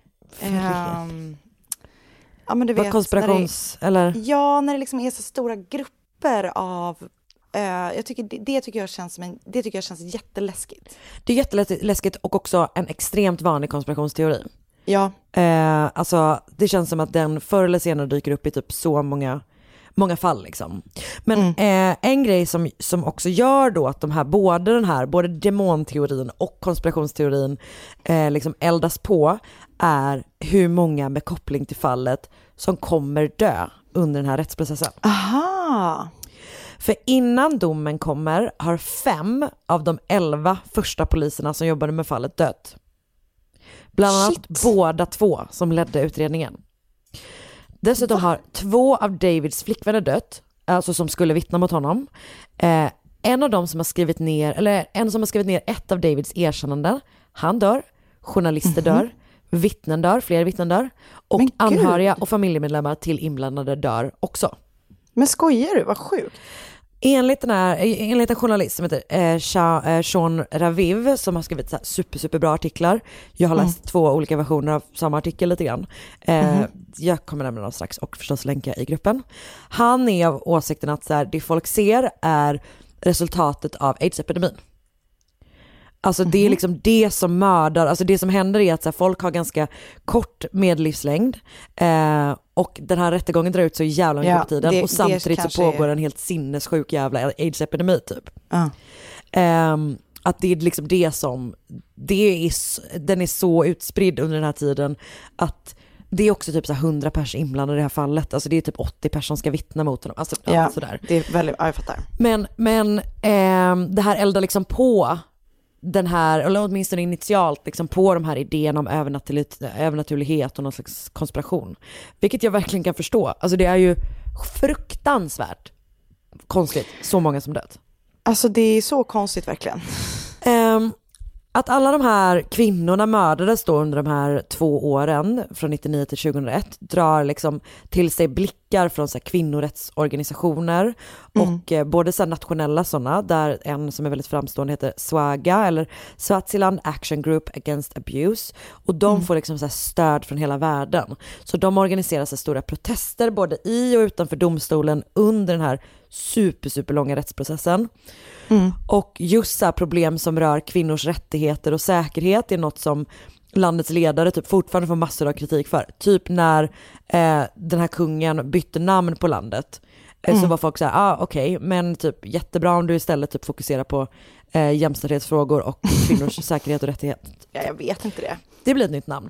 Ja, men du vet, eller? Ja, när det liksom är så stora grupper av det tycker jag känns jätteläskigt. Det är jätteläskigt och också en extremt vanlig konspirationsteori. Ja. Alltså det känns som att den förr eller senare dyker upp i typ så många fall liksom. Men en grej som också gör då att de här både demonteorin och konspirationsteorin liksom eldas på, är hur många med koppling till fallet som kommer dö under den här rättsprocessen. Aha. För innan domen kommer har 5 av de 11 första poliserna som jobbade med fallet dött. Bland annat båda 2 som ledde utredningen. Dessutom har 2 av Davids flickvänner dött, alltså som skulle vittna mot honom. En av dem som har skrivit ner ett av Davids erkännanden, han dör. Journalister dör. Fler vittnen dör. Och anhöriga och familjemedlemmar till inblandade dör också. Men skojar du? Vad sjukt. Enligt en journalist som heter Sean Raviv, som har skrivit så här superbra artiklar. Jag har läst 2 olika versioner av samma artikel lite grann. Jag kommer nämna dem strax och förstås länka i gruppen. Han är av åsikten att så här, det folk ser är resultatet av AIDS-epidemin. Alltså det är liksom det som mördar, alltså det som händer är att så här, folk har ganska kort medellivslängd och den här rättegången drar ut så jävla mycket på tiden och samtidigt så pågår en helt sinnessjuk jävla AIDS-epidemi typ. Att det är liksom det som den är så utspridd under den här tiden att det är också typ så 100 pers inblandade i det här fallet. Alltså det är typ 80 personer som ska vittna mot honom. Alltså, sådär. Det är väldigt, jag fattar. Men det här eldar liksom på den här, eller åtminstone initialt liksom på de här idéerna om övernaturlighet och någon slags konspiration. Vilket jag verkligen kan förstå. Alltså det är ju fruktansvärt konstigt, så många som dött. Alltså det är så konstigt verkligen. Att alla de här kvinnorna mördades då under de här 2 åren från 99 till 2001 drar liksom till sig blickar från så här kvinnorättsorganisationer och både så här nationella sådana, där en som är väldigt framstående heter SWAGA eller Swaziland Action Group Against Abuse, och de får liksom så här stöd från hela världen. Så de organiserar så stora protester både i och utanför domstolen under den här superlånga rättsprocessen. Och just så här problem som rör kvinnors rättigheter och säkerhet är något som landets ledare typ fortfarande får massor av kritik för. Typ när den här kungen bytte namn på landet, så var folk så här, okej, men typ jättebra om du istället typ fokuserar på jämställdhetsfrågor och kvinnors säkerhet och rättighet. Ja, jag vet inte det. Det blir ett nytt namn.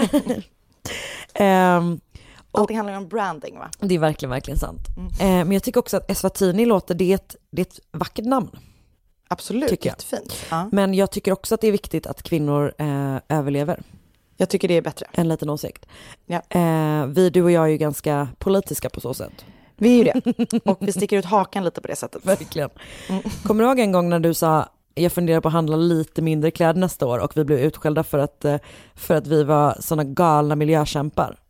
Allting handlar om branding, va? Det är verkligen sant. Men jag tycker också att Eswatini låter, det är ett vackert namn. Absolut, jättefint. Ja. Men jag tycker också att det är viktigt att kvinnor överlever. Jag tycker det är bättre. En liten åsikt. Ja. Du och jag är ju ganska politiska på så sätt. Vi är ju det. Och vi sticker ut hakan lite på det sättet. Verkligen. Kommer du ihåg en gång när du sa jag funderar på att handla lite mindre kläder nästa år och vi blev utskällda för att vi var såna galna miljökämpar?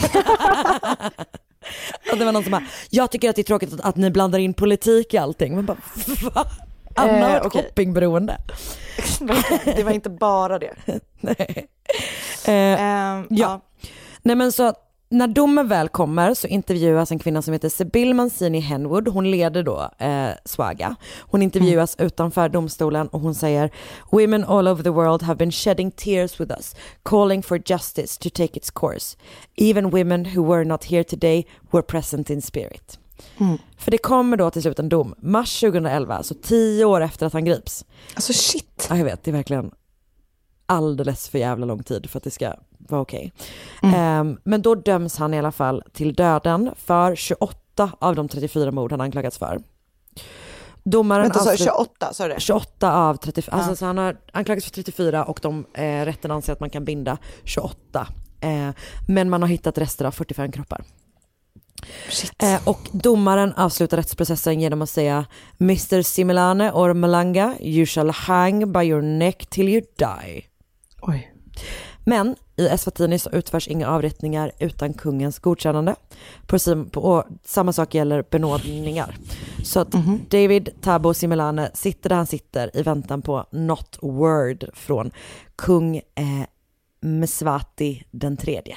Och det var någon som bara, jag tycker att det är tråkigt att ni blandar in politik i allting. Man bara, va? Anna har varit shoppingberoende. Det var inte bara det. Nej. Ja. Nej, men så när domen väl kommer så intervjuas en kvinna som heter Sibyl Mancini Henwood. Hon leder då SWAGA. Hon intervjuas utanför domstolen och hon säger Women all over the world have been shedding tears with us, calling for justice to take its course. Even women who were not here today were present in spirit. För det kommer då till slut en dom. Mars 2011, alltså 10 år efter att han grips. Alltså shit. Ja, jag vet, det är verkligen alldeles för jävla lång tid för att det ska vara okej. Men då döms han i alla fall till döden för 28 av de 34 mord han anklagats för. Domaren vänta, så 28, sa du det? 28 av 34, alltså så han har anklagats för 34 och rätten anser att man kan binda 28. Men man har hittat rester av 45 kroppar. Och domaren avslutar rättsprocessen genom att säga Mr. Similane or Malanga, you shall hang by your neck till you die. Oj. Men i Eswatini så utförs inga avrättningar utan kungens godkännande. Och samma sak gäller benådningar. Så att David Thabo Similane sitter där han sitter i väntan på not word från kung Mswati den tredje.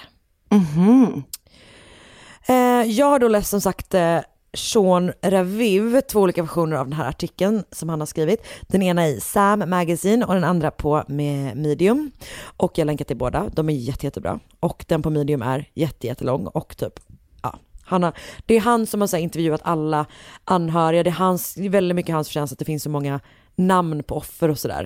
Jag har då läst som sagt Sean Raviv, 2 olika versioner av den här artikeln som han har skrivit. Den ena i Sam Magazine och den andra på Medium. Och jag länkar till båda, de är jättebra. Och den på Medium är jättelång och typ, det är han som har så här intervjuat alla anhöriga. Det är väldigt mycket hans förtjänst att det finns så många namn på offer och sådär.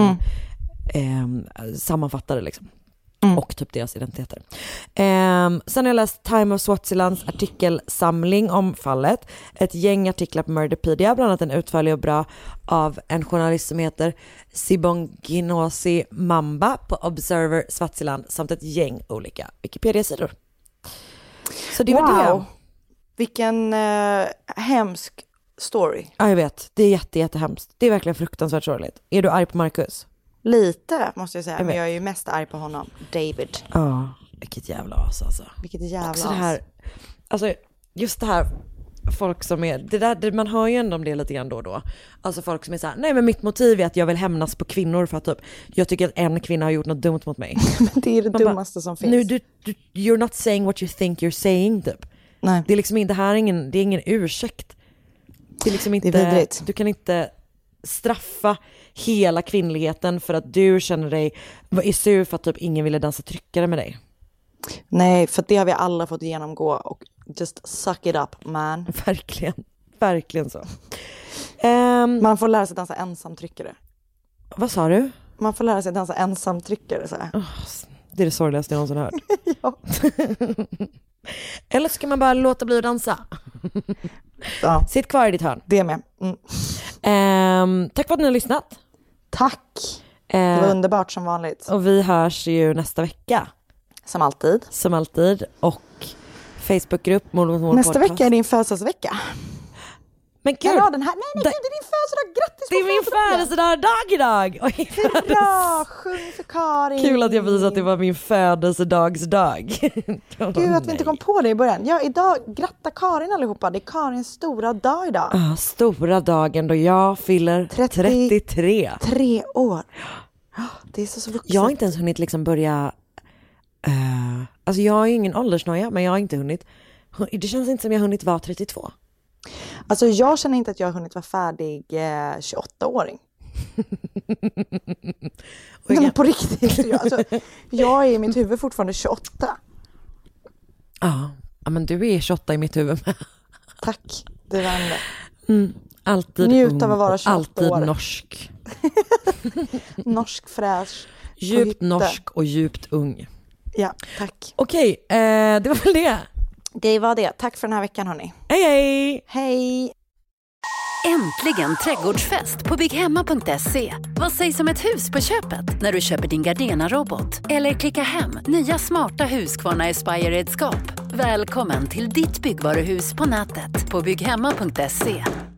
Sammanfattade liksom. Och typ deras identiteter. Sen har jag läst Time of Swazilands artikelsamling om fallet. Ett gäng artiklar på Murderpedia, bland annat en utförlig och bra av en journalist som heter Sibonginosi Mamba på Observer Swaziland, samt ett gäng olika Wikipedia-sidor. Så det var det. Vilken hemsk story. Ja, jag vet. Det är jättehemskt. Det är verkligen fruktansvärt sorgligt. Är du arg på Marcus? Lite måste jag säga, men jag är ju mest arg på honom, David. Ja, vilket jävla as alltså. Vilket jävla också det här, alltså just det här, folk som är, det där, man hör ju ändå om det lite grann då och då. Alltså folk som är så här, nej men mitt motiv är att jag vill hämnas på kvinnor för att typ, jag tycker att en kvinna har gjort något dumt mot mig. Men det är det dummaste som finns. Nu, you're not saying what you think you're saying typ. Nej. Det är liksom inte, det är ingen ursäkt. Det är liksom inte, det är vidrigt. Du kan inte straffa hela kvinnligheten för att du känner dig är sur för att typ ingen ville dansa tryckare med dig. Nej, för det har vi alla fått genomgå och just suck it up, man. Verkligen så. Man får lära sig dansa ensamtryckare. Vad sa du? Man får lära sig dansa ensamtryckare så här. Det är det sorgligaste jag någonsin hört. Ja. Eller ska man bara låta bli att dansa? Ja. Sitt kvar i ditt hörn. Det med. Tack för att ni har lyssnat. Tack. Det var underbart som vanligt. Och vi hörs ju nästa vecka. Som alltid. Och Facebookgrupp Mord mot mord nästa podcast. vecka är din födelsedagsvecka. Men gud. Den här. Nej, det är din födelsedag. Grattis på det är min födelsedag idag. Hurra, sjung för Karin. Kul att jag visade att det var min födelsedagsdag. Gud att vi inte kom på det i början. Ja, idag, gratta Karin allihopa. Det är Karins stora dag idag. Stora dagen då jag fyller 33. 3 år. Det är så vuxen. Jag har inte ens hunnit liksom börja... alltså jag har ju ingen åldersnoja, men jag har inte hunnit... Det känns inte som jag har hunnit vara 32. Alltså jag känner inte att jag har hunnit vara färdig 28-åring. Nej, men på riktigt. Jag är i mitt huvud fortfarande 28. Ja, men du är 28 i mitt huvud med. Tack, det vände. Alltid njut av att vara 28 alltid år. Norsk. Norsk fräsch. Djupt norsk och djupt ung. Ja, tack. Okej, det var väl det. Det var det. Tack för den här veckan, hörni. Hej, hej! Hej! Äntligen trädgårdsfest på BigHemma.se. Vad sägs om ett hus på köpet när du köper din Gardena-robot? Eller klicka hem nya smarta Husqvarna Aspire-redskap. Välkommen till ditt byggvaruhus på nätet på BigHemma.se.